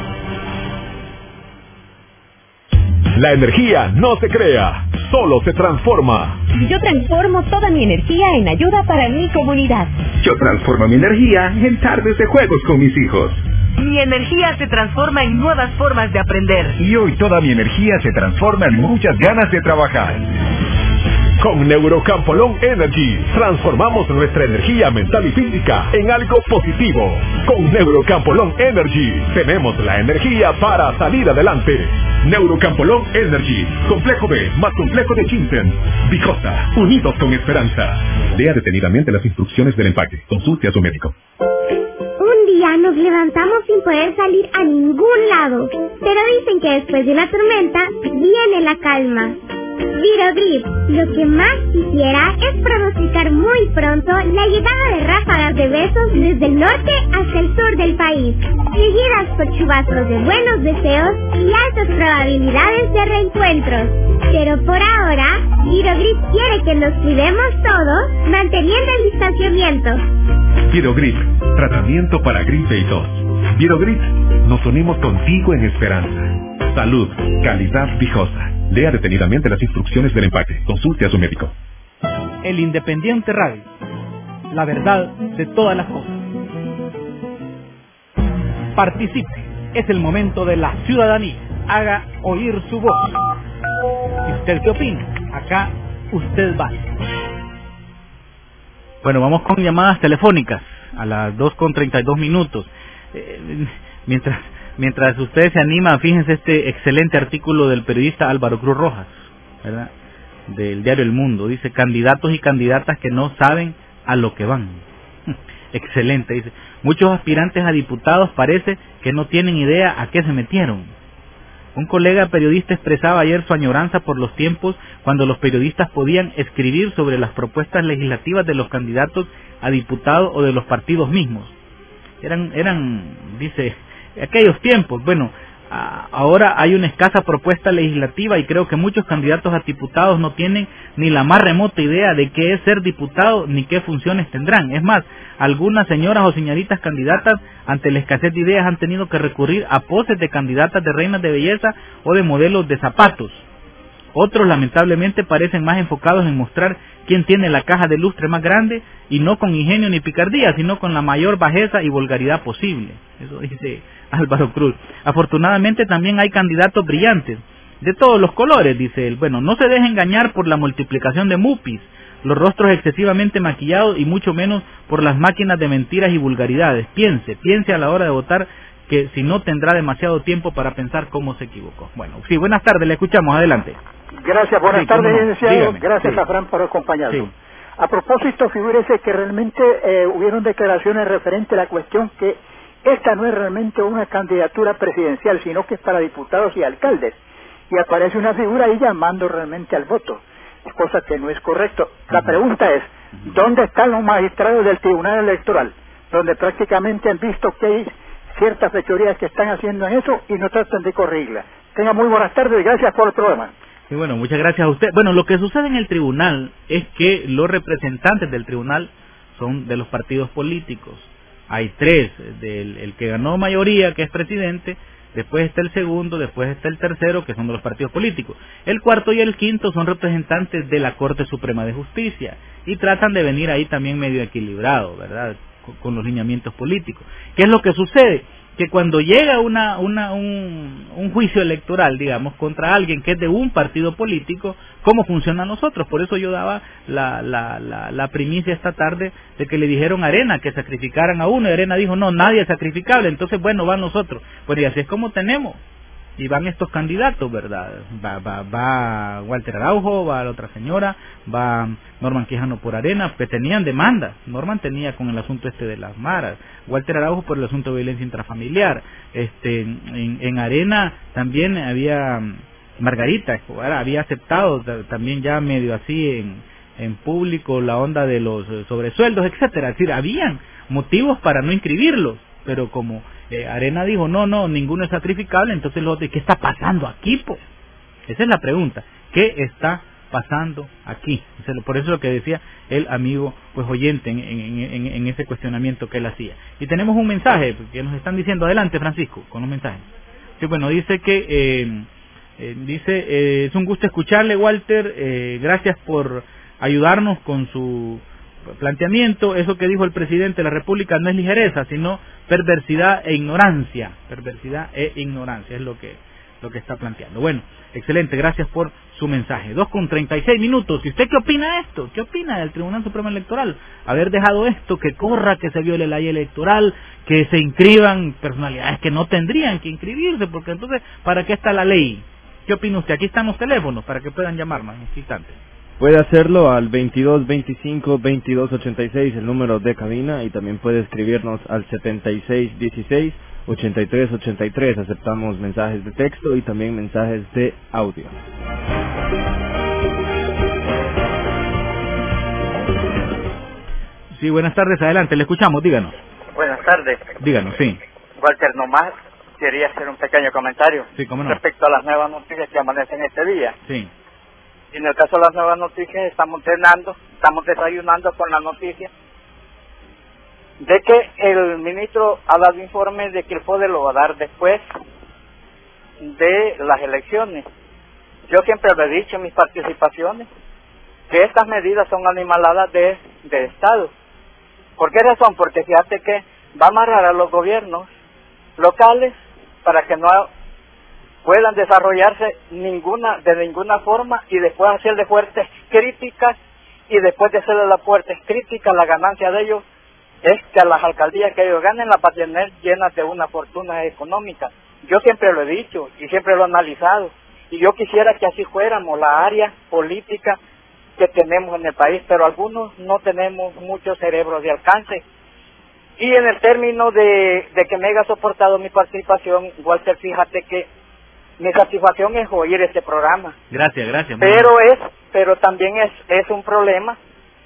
La energía no se crea, solo se transforma. Yo transformo toda mi energía en ayuda para mi comunidad. Yo transformo mi energía en tardes de juegos con mis hijos. Mi energía se transforma en nuevas formas de aprender. Y hoy toda mi energía se transforma en muchas ganas de trabajar. Con Neurocampolón Energy transformamos nuestra energía mental y física en algo positivo. Con Neurocampolón Energy tenemos la energía para salir adelante. Neurocampolón Energy, complejo B más complejo de Ginseng. Vicosa, unidos con esperanza. Lea detenidamente las instrucciones del empaque. Consulte a su médico. Un día nos levantamos sin poder salir a ningún lado, pero dicen que después de una tormenta viene la calma. Virogrip, lo que más quisiera es pronosticar muy pronto la llegada de ráfagas de besos desde el norte hasta el sur del país, seguidas por chubascos de buenos deseos y altas probabilidades de reencuentros. Pero por ahora, Virogrip quiere que nos cuidemos todos, manteniendo el distanciamiento. Virogrip, tratamiento para gripe y tos. Virogrip, nos unimos contigo en esperanza. Salud, calidad Vicosa. Lea detenidamente las instrucciones del empaque. Consulte a su médico. El Independiente Radio. La verdad de todas las cosas. Participe. Es el momento de la ciudadanía. Haga oír su voz. ¿Y usted qué opina? Acá usted va. Bueno, vamos con llamadas telefónicas a las dos con treinta y dos minutos. Eh, mientras... Mientras usted se anima, fíjense este excelente artículo del periodista Álvaro Cruz Rojas, ¿verdad?, del diario El Mundo. Dice, candidatos y candidatas que no saben a lo que van. Excelente, dice. Muchos aspirantes a diputados parece que no tienen idea a qué se metieron. Un colega periodista expresaba ayer su añoranza por los tiempos cuando los periodistas podían escribir sobre las propuestas legislativas de los candidatos a diputados o de los partidos mismos. Eran, eran, dice... aquellos tiempos. Bueno, a, ahora hay una escasa propuesta legislativa y creo que muchos candidatos a diputados no tienen ni la más remota idea de qué es ser diputado ni qué funciones tendrán. Es más, algunas señoras o señoritas candidatas ante la escasez de ideas han tenido que recurrir a poses de candidatas de reinas de belleza o de modelos de zapatos. Otros lamentablemente parecen más enfocados en mostrar quién tiene la caja de lustre más grande y no con ingenio ni picardía, sino con la mayor bajeza y vulgaridad posible. Eso dice Álvaro Cruz. Afortunadamente también hay candidatos brillantes, de todos los colores, dice él. Bueno, no se deje engañar por la multiplicación de mupis, los rostros excesivamente maquillados y mucho menos por las máquinas de mentiras y vulgaridades. Piense, piense a la hora de votar, que si no tendrá demasiado tiempo para pensar cómo se equivocó. Bueno, sí, buenas tardes, le escuchamos, adelante. Gracias, buenas sí, tardes, no. licenciado. Dígame. Gracias sí. a Fran por acompañarnos. Sí. A propósito, figúrese que realmente eh, hubieron declaraciones referentes a la cuestión que esta no es realmente una candidatura presidencial, sino que es para diputados y alcaldes. Y aparece una figura ahí llamando realmente al voto, cosa que no es correcto. La pregunta es, ¿dónde están los magistrados del Tribunal Electoral? Donde prácticamente han visto que hay ciertas fechorías que están haciendo en eso y no tratan de corregirla. Tenga muy buenas tardes y gracias por el programa. Sí, bueno, muchas gracias a usted. Bueno, lo que sucede en el tribunal es que los representantes del tribunal son de los partidos políticos. Hay tres, del el que ganó mayoría, que es presidente, después está el segundo, después está el tercero, que son de los partidos políticos. El cuarto y el quinto son representantes de la Corte Suprema de Justicia y tratan de venir ahí también medio equilibrado, ¿verdad?, con, con los lineamientos políticos. ¿Qué es lo que sucede? Que cuando llega una, una, un, un juicio electoral, digamos, contra alguien que es de un partido político, ¿cómo funcionan nosotros? Por eso yo daba la, la, la, la primicia esta tarde de que le dijeron a Arena que sacrificaran a uno, y Arena dijo, no, nadie es sacrificable, entonces bueno, van nosotros. Pues y así es como tenemos, y van estos candidatos, ¿verdad? Va, va, va Walter Araujo, va la otra señora, va Norman Quijano por Arena, que tenían demanda. Norman tenía con el asunto este de las maras, Walter Araujo por el asunto de violencia intrafamiliar. Este, en, en Arena también había Margarita Escobar, había aceptado también ya medio así en, en público la onda de los sobresueldos, etcétera. Es decir, habían motivos para no inscribirlos, pero como eh, Arena dijo, no, no, ninguno es sacrificable, entonces los otros, ¿qué está pasando aquí, po? Esa es la pregunta, ¿qué está pasando aquí? Por eso es lo que decía el amigo pues oyente en, en, en, en ese cuestionamiento que él hacía. Y tenemos un mensaje que nos están diciendo, adelante Francisco, con los mensajes. Sí, bueno, dice que, eh, eh, dice, eh, es un gusto escucharle, Walter, eh, gracias por ayudarnos con su planteamiento. Eso que dijo el presidente de la República no es ligereza, sino perversidad e ignorancia, perversidad e ignorancia, es lo que lo que está planteando. Bueno, excelente, gracias por su mensaje. Dos con treinta y seis minutos. ¿Y usted qué opina de esto? ¿Qué opina del Tribunal Supremo Electoral? Haber dejado esto, que corra, que se viole la ley electoral, que se inscriban personalidades que no tendrían que inscribirse, porque entonces, ¿para qué está la ley? ¿Qué opina usted? Aquí están los teléfonos para que puedan llamarnos en este instante. Puede hacerlo al veintidós veinticinco veintidós ochenta y seis, el número de cabina, y también puede escribirnos al setenta y seis dieciséis ochenta y tres ochenta y tres. Aceptamos mensajes de texto y también mensajes de audio. Sí, buenas tardes, adelante, le escuchamos, díganos. Buenas tardes. Díganos, sí. Walter, nomás quería hacer un pequeño comentario. Sí, cómo no. Respecto a las nuevas noticias que amanecen este día. Sí. En el caso de las nuevas noticias, estamos cenando, estamos desayunando con la noticia de que el ministro ha dado informe de que el poder lo va a dar después de las elecciones. Yo siempre lo he dicho en mis participaciones, que estas medidas son animaladas de, de Estado. ¿Por qué razón? Porque fíjate que va a amarrar a los gobiernos locales para que no puedan desarrollarse ninguna de ninguna forma, y después hacerle fuertes críticas, y después de hacerle las fuertes críticas, la ganancia de ellos es que a las alcaldías que ellos ganen las va a tener llenas de una fortuna económica. Yo siempre lo he dicho y siempre lo he analizado, y yo quisiera que así fuéramos la área política que tenemos en el país, pero algunos no tenemos mucho cerebro de alcance. Y en el término de, de que me haya soportado mi participación, Walter, fíjate que mi satisfacción es oír este programa. Gracias, gracias. Pero es, pero también es, es un problema.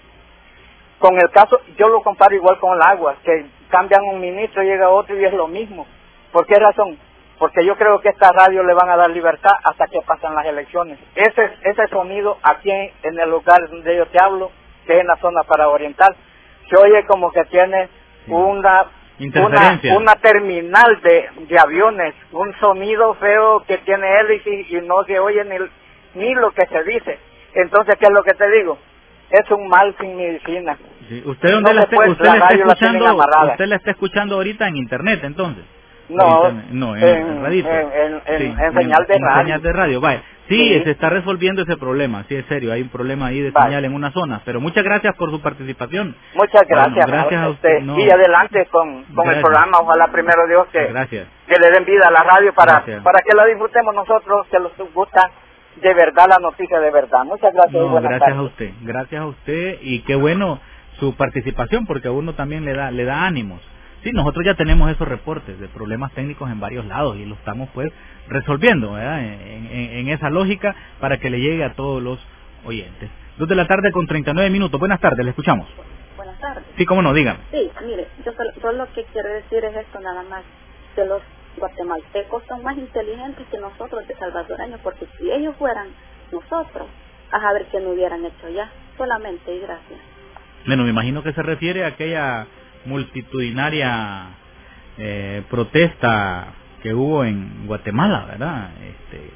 Con el caso, yo lo comparo igual con el agua, que cambian un ministro, llega otro y es lo mismo. ¿Por qué razón? Porque yo creo que a esta radio le van a dar libertad hasta que pasan las elecciones. Ese, ese sonido aquí en el lugar donde yo te hablo, que es en la zona para oriental, se oye como que tiene una... Una, una terminal de, de aviones, un sonido feo que tiene hélice y no se oye ni, ni lo que se dice. Entonces, ¿qué es lo que te digo? Es un mal sin medicina. Sí. ¿Usted dónde no la, está, usted la, la está escuchando? ¿Usted la está escuchando ahorita en internet, entonces? No, no, en, en, en, radito. en, en, sí, en, en señal de en, radio. En señal de radio, vaya. Sí, sí, se está resolviendo ese problema, sí, es serio, hay un problema ahí de señal en una zona, pero muchas gracias por su participación. Muchas gracias. Bueno, gracias a usted. No, y adelante con, con el programa, ojalá primero Dios que, gracias. que le den vida a la radio para, para que la disfrutemos nosotros, que nos gusta de verdad la noticia de verdad. Muchas gracias. No, y buenas gracias tardes. a usted, gracias a usted, y qué bueno su participación, porque a uno también le da, le da ánimos. Sí, nosotros ya tenemos esos reportes de problemas técnicos en varios lados y lo estamos pues resolviendo, ¿verdad? En, en, en esa lógica para que le llegue a todos los oyentes. Dos de la tarde con treinta y nueve minutos. Buenas tardes, le escuchamos. Buenas tardes. Sí, cómo no, dígame. Sí, mire, yo solo, solo lo que quiero decir es esto nada más, que los guatemaltecos son más inteligentes que nosotros de salvadoreños, porque si ellos fueran nosotros, a saber qué no hubieran hecho ya, solamente, y gracias. Bueno, me imagino que se refiere a aquella multitudinaria eh, protesta que hubo en Guatemala, ¿verdad? Este,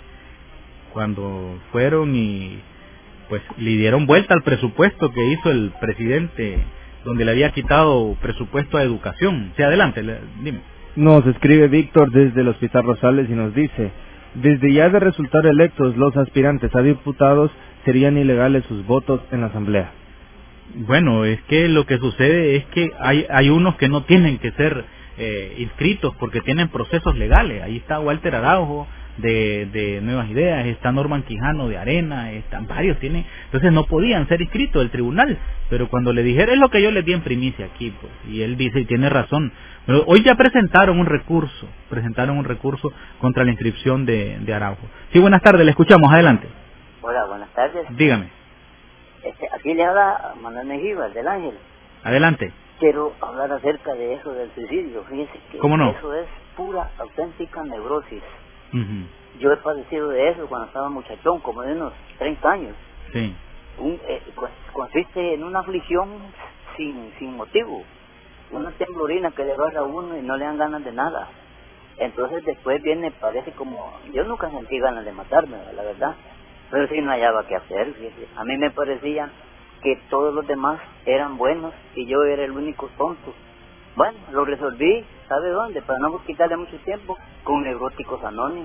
cuando fueron y pues le dieron vuelta al presupuesto que hizo el presidente, donde le había quitado presupuesto a educación. Sí, adelante, le, dime. Nos escribe Víctor desde los Pizarrosales y nos dice: desde ya de resultar electos los aspirantes a diputados, serían ilegales sus votos en la asamblea. Bueno, es que lo que sucede es que hay hay unos que no tienen que ser eh, inscritos porque tienen procesos legales. Ahí está Walter Araujo de, de Nuevas Ideas, está Norman Quijano de Arena, están varios, tienen, entonces no podían ser inscritos del tribunal, pero cuando le dijeron, es lo que yo le di en primicia aquí, pues, y él dice, y tiene razón, pero hoy ya presentaron un recurso, presentaron un recurso contra la inscripción de, de Araujo. Sí, buenas tardes, le escuchamos, adelante. Hola, buenas tardes. Dígame. Este, aquí le habla Manuel Mejía, del Ángel. Adelante. Quiero hablar acerca de eso del suicidio. Fíjese que ¿Cómo no? Eso es pura, auténtica neurosis. Uh-huh. Yo he padecido de eso cuando estaba muchachón, como de unos treinta años. Sí. Un, eh, consiste en una aflicción sin, sin motivo. Una temblorina que le agarra a uno y no le dan ganas de nada. Entonces después viene, parece como... Yo nunca sentí ganas de matarme, la verdad. Pero sí no hallaba qué hacer, fíjese. A mí me parecía que todos los demás eran buenos y yo era el único tonto. Bueno, lo resolví, ¿sabe dónde? Para no quitarle mucho tiempo, con Neuróticos Anónimos.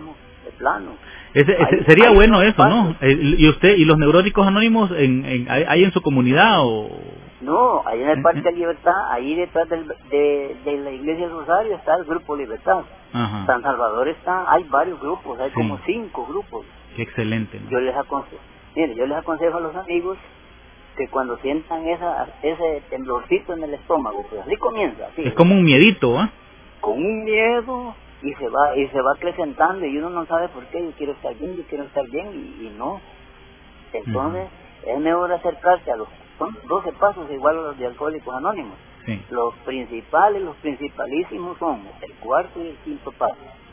de plano. Ese, ese, Hay- sería hay bueno unos eso, ¿no? pasos. Eh, ¿Y usted y los neuróticos anónimos en, en, hay, hay en su comunidad o...? No, ahí en el Parque de Libertad, ahí detrás del, de, de la Iglesia Rosario está el Grupo Libertad. Ajá. San Salvador está, hay varios grupos, hay Sí. como cinco grupos. Qué excelente, ¿no? Yo les aconsejo, mire, yo les aconsejo a los amigos que cuando sientan esa, ese temblorcito en el estómago, pues así comienza, así, Es como un miedito, ¿ah? con un miedo y se va y se va acrecentando y uno no sabe por qué. Yo quiero estar bien, yo quiero estar bien y, y no. Entonces es mejor acercarse a los, son doce pasos igual a los de Alcohólicos Anónimos. Sí. Los principales, los principalísimos son el cuarto y el quinto paso.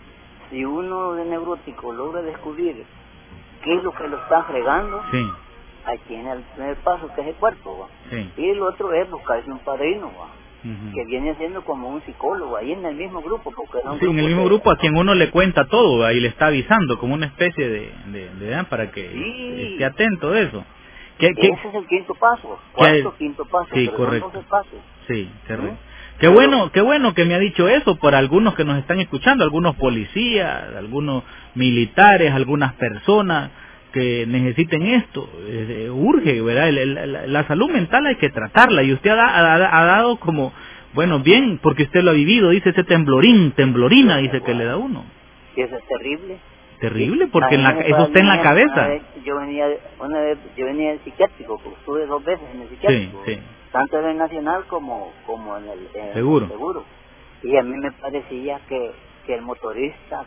Si uno de neurótico logra descubrir qué es lo que lo está fregando, Sí, ahí tiene el primer paso, que es el cuerpo, ¿va? sí. Y el otro es buscarse un padrino, ¿va? Ujú. Que viene siendo como un psicólogo, ahí en el mismo grupo, porque son Sí, en el grupos mismo de- grupo a quien uno le cuenta todo, ¿va? Y le está avisando como una especie de, de, de- ¿ah? para que Sí. esté atento de eso. ¿Qué, qué? Ese es el quinto paso, ¿Qué? cuarto, quinto paso, Sí, pero correcto. son doce pasos. Sí, correcto. ¿Mm? Qué bueno, qué bueno que me ha dicho eso para algunos que nos están escuchando, algunos policías, algunos militares, algunas personas que necesiten esto. Eh, urge, ¿verdad? El- el- la, la salud mental hay que tratarla y usted ha, da- ha- ha dado como, bueno, bien, porque usted lo ha vivido, dice ese temblorín, temblorina, dice que le da uno. Y eso es terrible. Terrible, porque A en mí la, me eso está en la pasó una cabeza. vez, yo venía, una vez, yo venía del psiquiátrico, porque estuve dos veces en el psiquiátrico, Sí, sí. tanto en el nacional como, como en el, en el Seguro. seguro. Y a mí me parecía que, que el motorista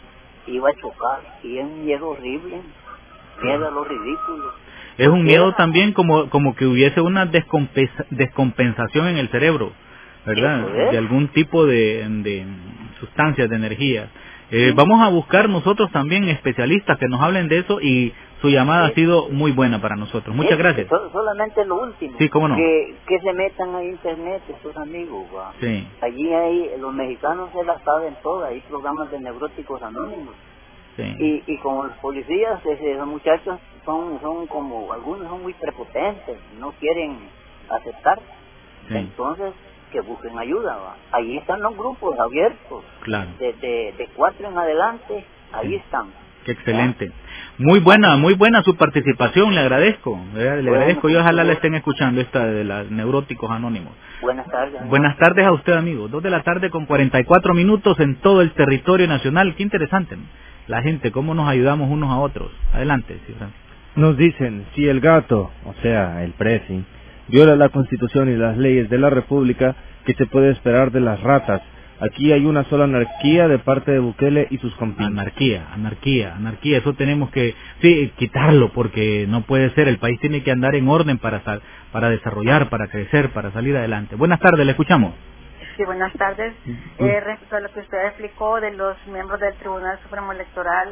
iba a chocar, y es un miedo horrible, miedo a lo ridículo. Es un Porque miedo era- también como como que hubiese una descompensa- descompensación en el cerebro, ¿verdad? Eso es. De algún tipo de, de sustancias de energía. Eh, Vamos a buscar nosotros también especialistas que nos hablen de eso y su llamada ha sido muy buena para nosotros. Muchas Es- gracias. so- solamente lo último. Sí, cómo no. Que, que se metan a internet estos amigos, va. Sí, Allí hay, los mexicanos se la saben todas, hay programas de neuróticos anónimos. sí. Y, y como los policías, ese- esos muchachos son, son como, algunos son muy prepotentes, no quieren aceptar. Sí. Entonces, que busquen ayuda, va. Ahí están los grupos abiertos, Claro. de, de, de cuatro en adelante, ahí están. Qué excelente. Muy buena, muy buena su participación, le agradezco. ¿verdad? Le Bueno, agradezco y ojalá pues, le estén escuchando esta de los neuróticos anónimos. Buenas tardes. amigo. Buenas tardes a usted, amigo. Dos de la tarde con cuarenta y cuatro minutos en todo el territorio nacional. Qué interesante, ¿no? La gente, cómo nos ayudamos unos a otros. Adelante, sí, Francis. Nos dicen, si el gato, o sea, el presi, viola la Constitución y las leyes de la República, ¿qué se puede esperar de las ratas? Aquí hay una sola anarquía de parte de Bukele y sus compinches. Anarquía, anarquía, anarquía. Eso tenemos que, sí, quitarlo porque no puede ser. El país tiene que andar en orden para sal- para desarrollar, para crecer, para salir adelante. Buenas tardes, le escuchamos. Sí, buenas tardes. Eh, respecto a lo que usted explicó de los miembros del Tribunal Supremo Electoral,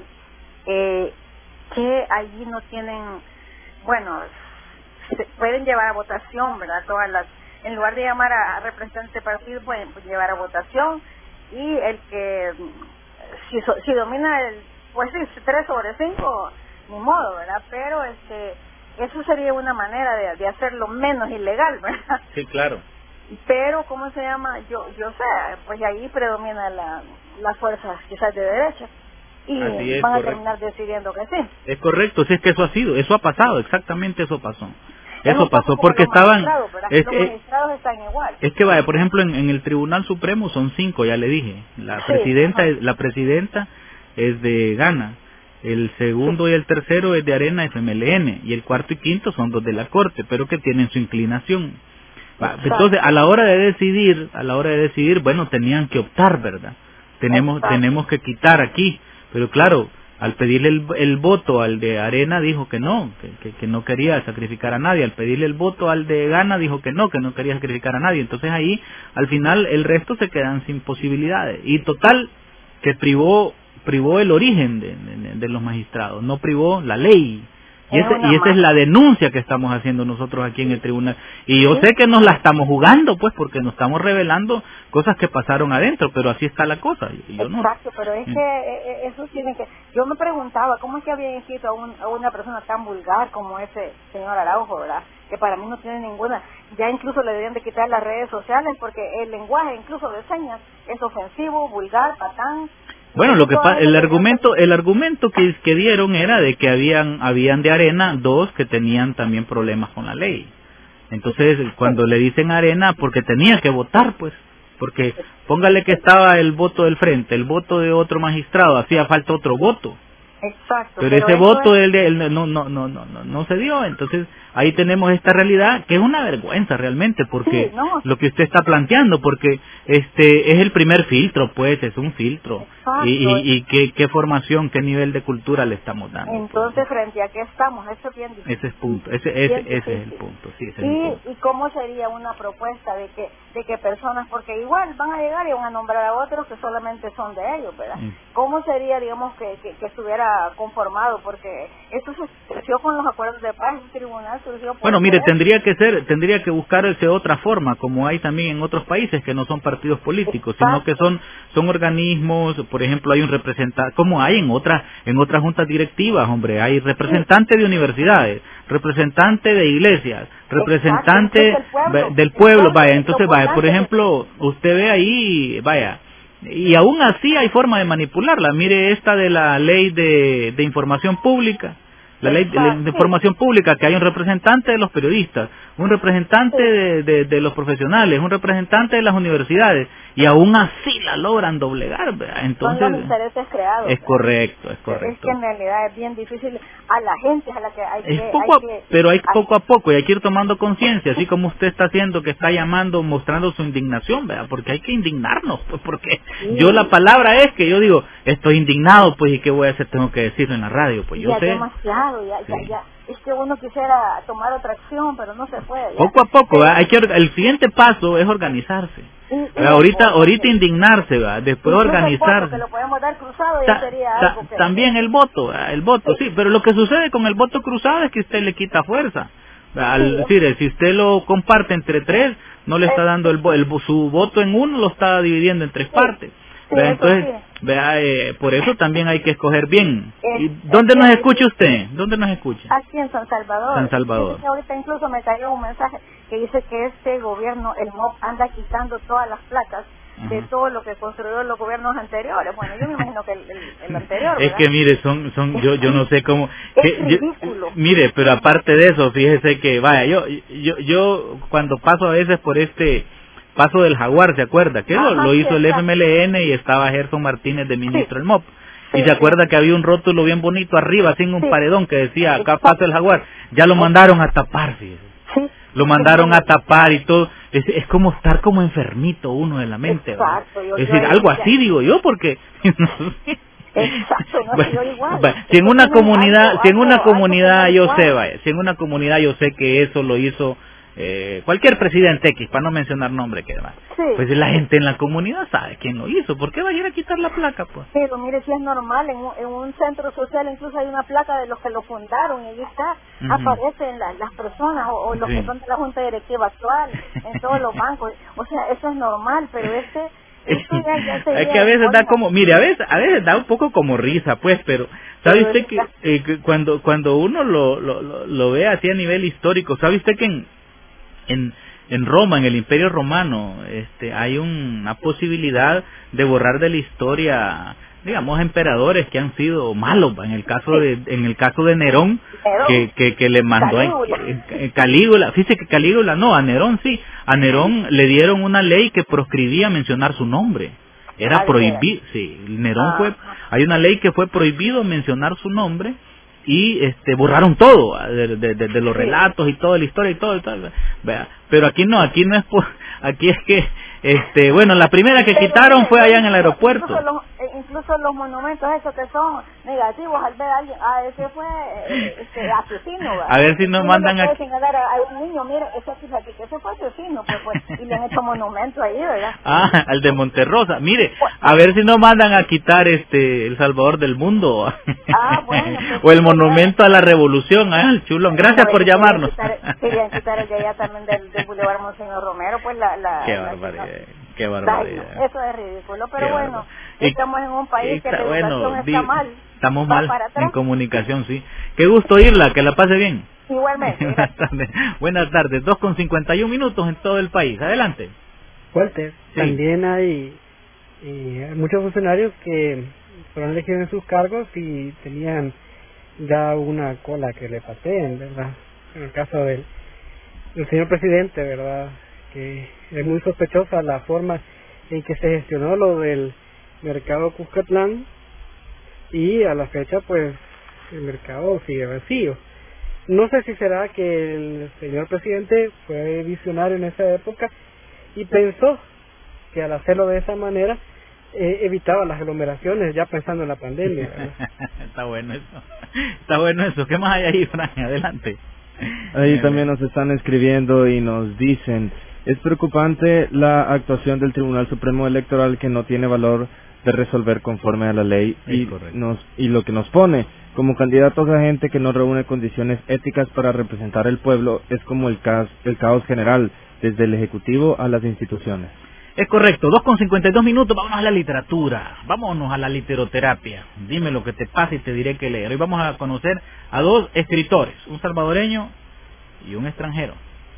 eh, que allí no tienen, bueno, se pueden llevar a votación, ¿verdad? Todas las, en lugar de llamar a, a representantes de partido, pueden pues, llevar a votación y el que, si, so- si domina el, pues sí, tres sobre cinco, ni modo, ¿verdad? Pero este, eso sería una manera de, de hacerlo menos ilegal, ¿verdad? Sí, claro. Pero, ¿cómo se llama? Yo yo sé, pues ahí predomina la, las fuerzas quizás de derecha y Así es, van a correcto. terminar decidiendo que sí. Es correcto, si es que eso ha sido, eso ha pasado, exactamente eso pasó. Es Eso un poco pasó como porque los estaban... magistrados, ¿verdad? Es, Los es- magistrados están igual. es que vaya, por ejemplo, en, en el Tribunal Supremo son cinco, ya le dije. La Sí, presidenta, ajá. es- la presidenta es de Gana, el segundo y el tercero es de Arena F M L N y el cuarto y quinto son dos de la Corte, pero que tienen su inclinación. Va, Exacto. entonces, a la hora de decidir, a la hora de decidir, bueno, tenían que optar, ¿verdad? Tenemos Exacto. tenemos que quitar aquí, pero claro, al pedirle el, el voto al de Arena dijo que no, que, que, que no quería sacrificar a nadie. Al pedirle el voto al de Gana dijo que no, que no quería sacrificar a nadie. Entonces ahí, al final, el resto se quedan sin posibilidades. Y total, que privó privó el origen de, de, de los magistrados, no privó la ley. Y, Es ese, una y esa es más. la denuncia que estamos haciendo nosotros aquí en el tribunal. Y yo sé que nos la estamos jugando, pues, porque nos estamos revelando cosas que pasaron adentro, pero así está la cosa. Y yo no. Exacto, pero es Mm. que eh, eh, eso tiene que... Yo me preguntaba, ¿cómo es que habían escrito a, un- a una persona tan vulgar como ese señor Araujo, verdad? Que para mí no tiene ninguna... Ya incluso le deberían de quitar las redes sociales porque el lenguaje, incluso de señas, es ofensivo, vulgar, patán. Bueno, lo que pa el argumento el argumento que, que dieron era de que habían habían de Arena dos que tenían también problemas con la ley. Entonces, cuando le dicen Arena, porque tenía que votar, pues, porque póngale que estaba el voto del frente, el voto de otro magistrado, hacía falta otro voto. Exacto. Pero, pero ese voto es... el de, el, no, no, no, no, no, no se dio. Entonces ahí tenemos esta realidad que es una vergüenza realmente, porque sí, no. lo que usted está planteando, porque este es el primer filtro, pues es un filtro. Exacto. Y, y, y qué, qué formación, qué nivel de cultura le estamos dando. Entonces, pues, frente a qué estamos, eso es bien difícil. Ese es punto, ese, ese, ese es el punto. Sí, ese y, es el punto. y cómo sería una propuesta de que de que personas, porque igual van a llegar y van a nombrar a otros que solamente son de ellos, ¿verdad? Mm. ¿Cómo sería, digamos, que, que, que estuviera conformado? Porque esto se surgió con los acuerdos de paz, el tribunal surgió por... Bueno, mire, tendría que ser, tendría que buscarse otra forma, como hay también en otros países que no son partidos políticos, Exacto. sino que son son organismos. Por ejemplo, hay un representante, como hay en otras en otras juntas directivas, hombre, hay representantes sí. de universidades, representante de iglesias, representante del pueblo, del pueblo vaya, entonces vaya, por ejemplo, usted ve ahí, vaya, y aún así hay forma de manipularla. Mire esta de la ley de, de información pública, la ley de, de información pública, que hay un representante de los periodistas, un representante de, de, de los profesionales, un representante de las universidades, y aún así la logran doblegar, ¿verdad? Entonces, son los intereses creados. Es correcto, es correcto. Es que en realidad es bien difícil a la gente a la que hay que... Es poco hay a, que pero hay poco a poco, y hay que ir tomando conciencia, así como usted está haciendo, que está llamando, mostrando su indignación, ¿verdad? Porque hay que indignarnos, pues, porque sí. yo la palabra es que yo digo, estoy indignado, pues, ¿y qué voy a hacer? Tengo que decirlo en la radio, pues yo ya sé... demasiado, ya, sí. ya, ya. Es que uno quisiera tomar otra acción, pero no se puede. Ya. Poco a poco, ¿verdad? Hay que el siguiente paso es organizarse. Sí, sí, ahorita no, ahorita indignarse, ¿verdad? Después organizarse. Que lo podemos dar cruzado ya ta, sería ta, algo que... También el voto, ¿verdad? El voto, sí. sí, pero lo que sucede con el voto cruzado es que usted le quita fuerza. Al sí, decir, si usted lo comparte entre tres, no le está dando el, el su voto en uno, lo está dividiendo en tres sí. partes. Sí, entonces, sí. vea, eh, por eso también hay que escoger bien. Es, ¿Y ¿Dónde es nos escucha usted? ¿Dónde nos escucha? Aquí en San Salvador. San Salvador. Que ahorita incluso me cayó un mensaje que dice que este gobierno, el M O P, anda quitando todas las placas uh-huh. de todo lo que construyó los gobiernos anteriores. Bueno, yo me imagino que el, el, el anterior, ¿verdad? Es que mire, son, son, yo, yo no sé cómo. Es que, ridículo. Yo, mire, pero aparte de eso, fíjese que, vaya, yo, yo, yo cuando paso a veces por este paso del Jaguar, ¿se acuerda? Que Ajá, lo, lo hizo sí, el F M L N y estaba Gerson Martínez de ministro del sí. M O P. Y sí, se acuerda sí. que había un rótulo bien bonito arriba, sin un sí. paredón, que decía, acá pasa el Jaguar. Ya lo mandaron a tapar, fíjese. Sí. Lo mandaron a tapar y todo. Es, es como estar como enfermito uno de la mente, Exacto, yo, es decir, algo así digo yo, porque... Exacto, no bueno, yo igual. Bueno, si en una comunidad, algo, si en una algo, comunidad algo yo sé, vaya, si en una comunidad yo sé que eso lo hizo eh, cualquier presidente X, para no mencionar nombre que demás, sí. pues la gente en la comunidad sabe quién lo hizo, ¿por qué va a ir a quitar la placa, pues? Pero mire, si es normal, en un, en un centro social incluso hay una placa de los que lo fundaron y ahí está, uh-huh. aparecen la, las personas o, o los sí. que son de la junta directiva actual, en todos los bancos, o sea, eso es normal, pero este... Ya, ya es que a veces da como, mire, a veces a veces da un poco como risa, pues, pero ¿sabe usted que, eh, que cuando cuando uno lo, lo, lo, lo ve así a nivel histórico, ¿sabe usted que en, en, en Roma, en el Imperio Romano, este hay una posibilidad de borrar de la historia, digamos, emperadores que han sido malos? En el caso de en el caso de Nerón, que que, que le mandó Calígula. A Calígula, fíjese que Calígula no, a Nerón sí, a Nerón le dieron una ley que proscribía mencionar su nombre. Era prohibido, sí, Nerón ah. fue, hay una ley que fue prohibido mencionar su nombre y este borraron todo de, de, de, de los relatos y toda la historia y todo, y todo, vea, pero aquí no, aquí no es por, aquí es que este bueno, la primera que quitaron fue allá en el aeropuerto. Incluso los, incluso los monumentos esos que son negativos al ver a alguien, ah, ese fue este, asesino, ¿verdad? A ver si nos mandan a... a... señalar a, a un niño, mire, ese aquí, ese fue asesino, pues, pues, y le han hecho monumento ahí, ¿verdad? Ah, al de Monterrosa, mire, a ver si nos mandan a quitar este El Salvador del Mundo. Ah, bueno. Pues, o el monumento a la revolución, ah, el chulón. Gracias por llamarnos. Querían quitar el de allá también del, del Boulevard Monseñor Romero, pues la... la Qué la, barbaridad. La, Qué barbaridad. Eso es ridículo, pero Qué bueno, y, estamos en un país está, que la educación bueno, está di, mal. Estamos mal en comunicación, sí. Qué gusto oírla, que la pase bien. Igualmente. Buenas tardes. Buenas tardes, dos con cincuenta y un minutos en todo el país. Adelante. Walter, sí. También hay, eh, muchos funcionarios que fueron elegidos en sus cargos y tenían ya una cola que le pateen, ¿verdad? En el caso del, del señor presidente, ¿verdad? Que es muy sospechosa la forma en que se gestionó lo del mercado Cuscatlán, y a la fecha pues el mercado sigue vacío. No sé si será que el señor presidente fue visionario en esa época y pensó que al hacerlo de esa manera eh, evitaba las aglomeraciones, ya pensando en la pandemia, ¿verdad? Está bueno eso, está bueno eso. ¿Qué más hay ahí, Frank? Adelante. Ahí también nos están escribiendo y nos dicen: es preocupante la actuación del Tribunal Supremo Electoral, que no tiene valor de resolver conforme a la ley, y nos y lo que nos pone como candidatos a gente que no reúne condiciones éticas para representar el pueblo. Es como el caos, el caos general, desde el Ejecutivo a las instituciones. Es correcto. Dos con cincuenta y dos minutos, vámonos a la literatura, vámonos a la literoterapia. Dime lo que te pasa y te diré qué leer. Hoy vamos a conocer a dos escritores, un salvadoreño y un extranjero.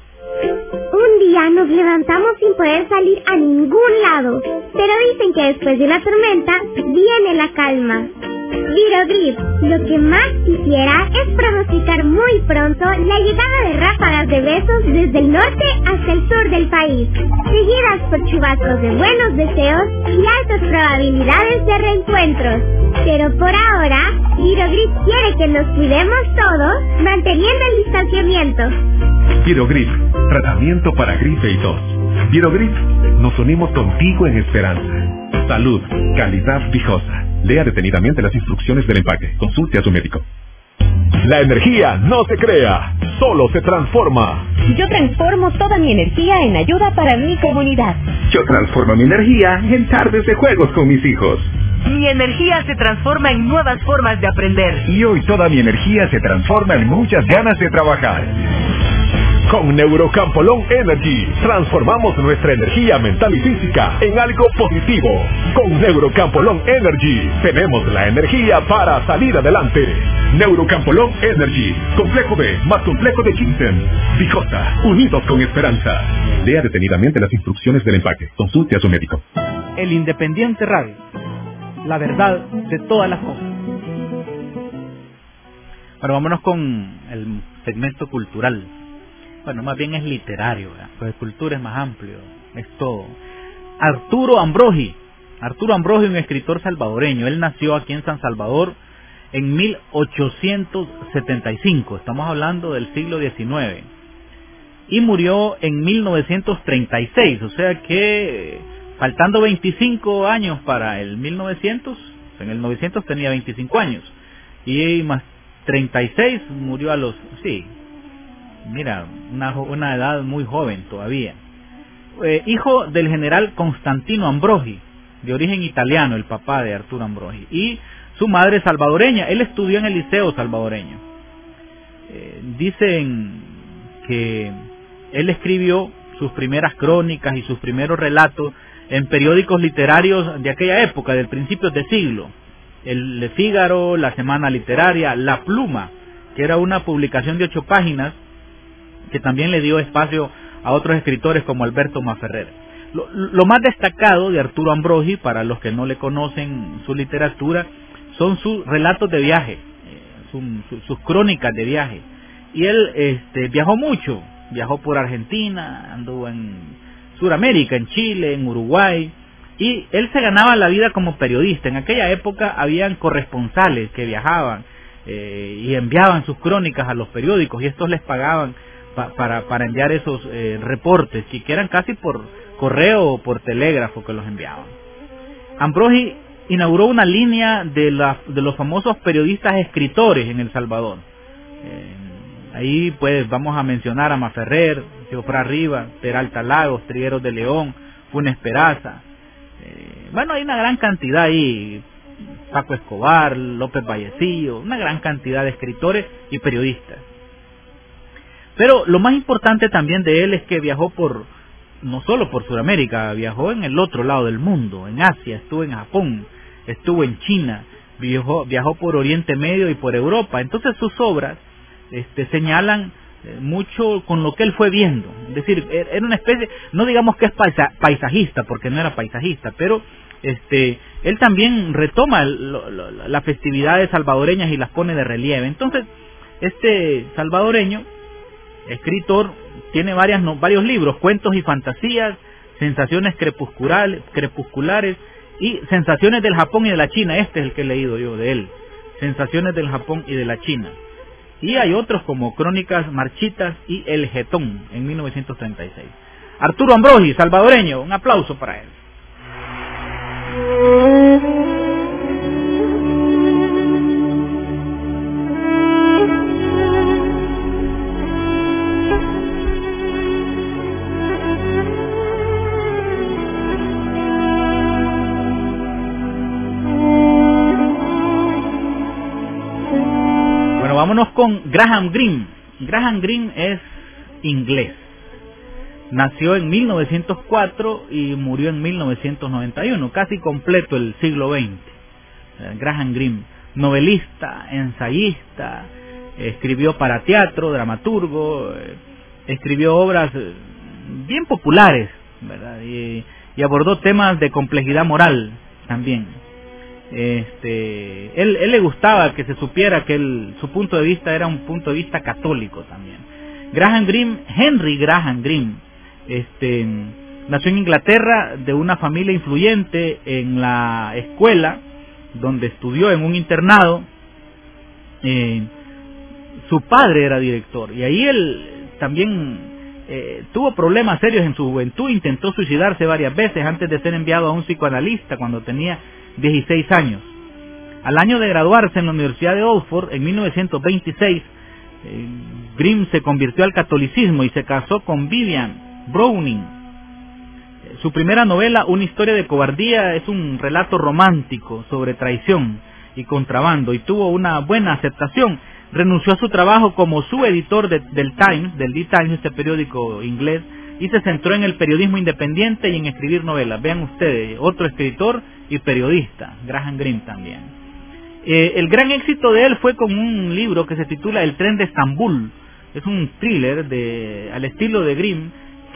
Un día nos levantamos sin poder salir a ningún lado, pero dicen que después de la tormenta viene la calma. Virogrip, lo que más quisiera es pronosticar muy pronto la llegada de ráfagas de besos desde el norte hasta el sur del país, seguidas por chubascos de buenos deseos y altas probabilidades de reencuentros. Pero por ahora, Virogrip quiere que nos cuidemos todos, manteniendo el distanciamiento. Virogrip, tratamiento para gripe y tos. Virogrip, nos unimos contigo en esperanza. Salud, calidad Viejosa. Lea detenidamente las instrucciones del empaque. Consulte a su médico. La energía no se crea, solo se transforma. Yo transformo toda mi energía en ayuda para mi comunidad. Yo transformo mi energía en tardes de juegos con mis hijos. Mi energía se transforma en nuevas formas de aprender. Y hoy toda mi energía se transforma en muchas ganas de trabajar. Con Neurocampolón Energy, transformamos nuestra energía mental y física en algo positivo. Con Neurocampolón Energy, tenemos la energía para salir adelante. Neurocampolón Energy, complejo B más complejo de Ginseng. Viejosa, unidos con esperanza. Lea detenidamente las instrucciones del empaque. Consulte a su médico. El Independiente Radio, la verdad de todas las cosas. Bueno, vámonos con el segmento cultural. Bueno, más bien es literario, ¿verdad? Pues cultura es más amplio, es todo. Arturo Ambrogi. Arturo Ambrogi, un escritor salvadoreño. Él nació aquí en San Salvador en mil ochocientos setenta y cinco. Estamos hablando del siglo diecinueve. Y murió en mil novecientos treinta y seis. O sea que, faltando veinticinco años para el mil novecientos, en el novecientos tenía veinticinco años. Y más treinta y seis, murió a los... sí. Mira, una, una edad muy joven todavía. Eh, hijo del general Constantino Ambrogi, de origen italiano, el papá de Arturo Ambrogi, y su madre salvadoreña. Él estudió en el Liceo salvadoreño. Eh, dicen que él escribió sus primeras crónicas y sus primeros relatos en periódicos literarios de aquella época, del principio de siglo. El Le Figaro, La Semana Literaria, La Pluma, que era una publicación de ocho páginas, que también le dio espacio a otros escritores como Alberto Maferrer. Lo, lo más destacado de Arturo Ambrogi, para los que no le conocen su literatura, son sus relatos de viaje, eh, su, su, sus crónicas de viaje. Y él este, viajó mucho, viajó por Argentina, anduvo en Sudamérica, en Chile, en Uruguay, y él se ganaba la vida como periodista. En aquella época habían corresponsales que viajaban eh, y enviaban sus crónicas a los periódicos, y estos les pagaban Para, para enviar esos eh, reportes, que eran casi por correo o por telégrafo que los enviaban. Ambrogi inauguró una línea de, la, de los famosos periodistas escritores en El Salvador. Eh, ahí pues vamos a mencionar a Maferrer, Teofra Rivas, Peralta Lagos, Trigueros de León, Funes Peraza. Eh, bueno, hay una gran cantidad ahí, Paco Escobar, López Vallecillo, una gran cantidad de escritores y periodistas. Pero lo más importante también de él es que viajó por, no solo por Sudamérica, viajó en el otro lado del mundo, en Asia, estuvo en Japón, estuvo en China, viajó, viajó por Oriente Medio y por Europa. Entonces sus obras este, señalan eh, mucho con lo que él fue viendo. Es decir, era una especie, no digamos que es paisa, paisajista, porque no era paisajista, pero este, él también retoma el, lo, lo, las festividades salvadoreñas y las pone de relieve. Entonces, este salvadoreño, escritor, tiene varias, no, varios libros, Cuentos y Fantasías, Sensaciones crepusculares, crepusculares y Sensaciones del Japón y de la China. Este es el que he leído yo de él, Sensaciones del Japón y de la China. Y hay otros como Crónicas Marchitas y El Jetón en mil novecientos treinta y seis. Arturo Ambrogi, salvadoreño, un aplauso para él. Bueno, vámonos con Graham Greene. Graham Greene es inglés. Nació en mil novecientos cuatro y murió en mil novecientos noventa y uno, casi completo el siglo veinte. Graham Greene, novelista, ensayista, escribió para teatro, dramaturgo, escribió obras bien populares, ¿verdad? Y, y abordó temas de complejidad moral también. Este, él, él le gustaba que se supiera que él, su punto de vista era un punto de vista católico también. Graham Greene, Henry Graham Greene, este, nació en Inglaterra de una familia influyente. En la escuela donde estudió, en un internado, eh, su padre era director, y ahí él también eh, tuvo problemas serios en su juventud. Intentó suicidarse varias veces antes de ser enviado a un psicoanalista cuando tenía dieciséis años. Al año de graduarse en la Universidad de Oxford, en mil novecientos veintiséis, eh, Greene se convirtió al catolicismo y se casó con Vivian Browning. Eh, su primera novela, Una historia de cobardía, es un relato romántico sobre traición y contrabando, y tuvo una buena aceptación. Renunció a su trabajo como subeditor de, del Times, del The Times, este periódico inglés, y se centró en el periodismo independiente y en escribir novelas. Vean ustedes, otro escritor y periodista, Graham Greene también. Eh, el gran éxito de él fue con un libro que se titula El tren de Estambul. Es un thriller de, al estilo de Greene,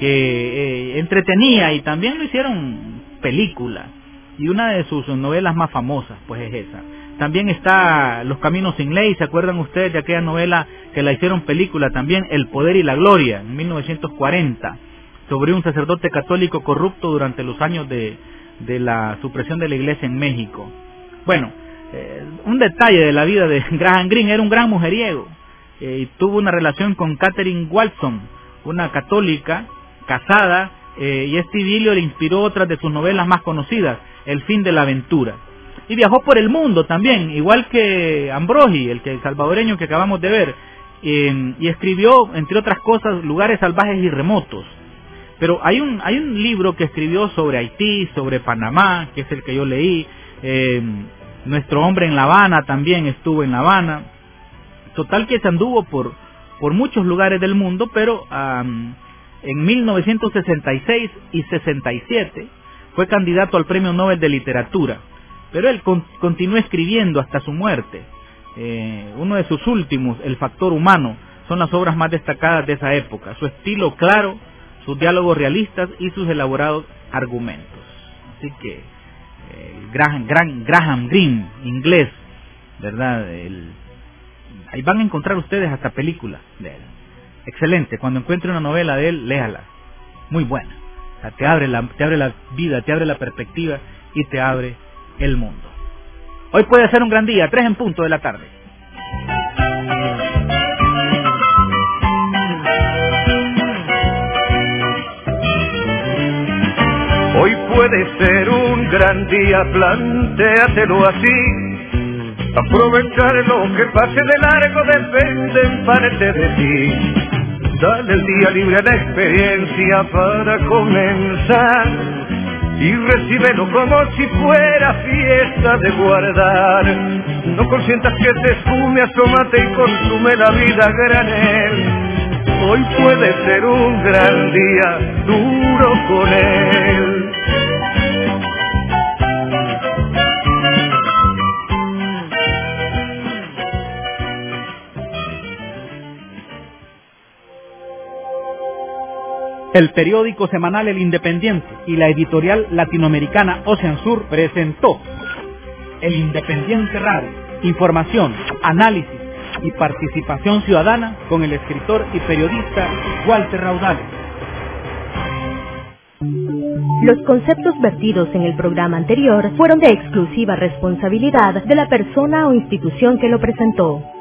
que eh, entretenía, y también lo hicieron película. Y una de sus novelas más famosas, pues es esa. También está Los Caminos sin Ley. ¿Se acuerdan ustedes de aquella novela que la hicieron película también? El Poder y la Gloria, en mil novecientos cuarenta, sobre un sacerdote católico corrupto durante los años de, de la supresión de la iglesia en México. Bueno, eh, un detalle de la vida de Graham Greene: era un gran mujeriego, eh, y tuvo una relación con Catherine Watson, una católica casada, eh, y este idilio le inspiró otras de sus novelas más conocidas, El fin de la aventura. Y viajó por el mundo también, igual que Ambrogi, el, que, el salvadoreño que acabamos de ver, eh, y escribió, entre otras cosas, Lugares salvajes y remotos. Pero hay un hay un libro que escribió sobre Haití, sobre Panamá, que es el que yo leí. eh, Nuestro hombre en La Habana también estuvo en La Habana. Total que se anduvo por por muchos lugares del mundo, pero um, en mil novecientos sesenta y seis y sesenta y siete fue candidato al Premio Nobel de Literatura. Pero él con, continuó escribiendo hasta su muerte. Eh, uno de sus últimos, El factor humano, son las obras más destacadas de esa época. Su estilo claro, sus diálogos realistas y sus elaborados argumentos. Así que eh, Graham, Graham, Graham Greene, inglés, ¿verdad? El, ahí van a encontrar ustedes hasta películas de él. Excelente. Cuando encuentre una novela de él, léala. Muy buena. O sea, te abre la, te abre la vida, te abre la perspectiva y te abre el mundo. Hoy puede ser un gran día, tres en punto de la tarde. Hoy puede ser un gran día, plantéatelo así. Aprovechar lo que pase de largo depende en parte de ti. Dale el día libre a la experiencia para comenzar, y recíbelo como si fuera fiesta de guardar. No consientas que te esfume, asómate y consume la vida a granel. Hoy puede ser un gran día, duro con él. El periódico semanal El Independiente y la editorial latinoamericana Ocean Sur presentó El Independiente Radio. Información, análisis y participación ciudadana con el escritor y periodista Walter Raudales. Los conceptos vertidos en el programa anterior fueron de exclusiva responsabilidad de la persona o institución que lo presentó.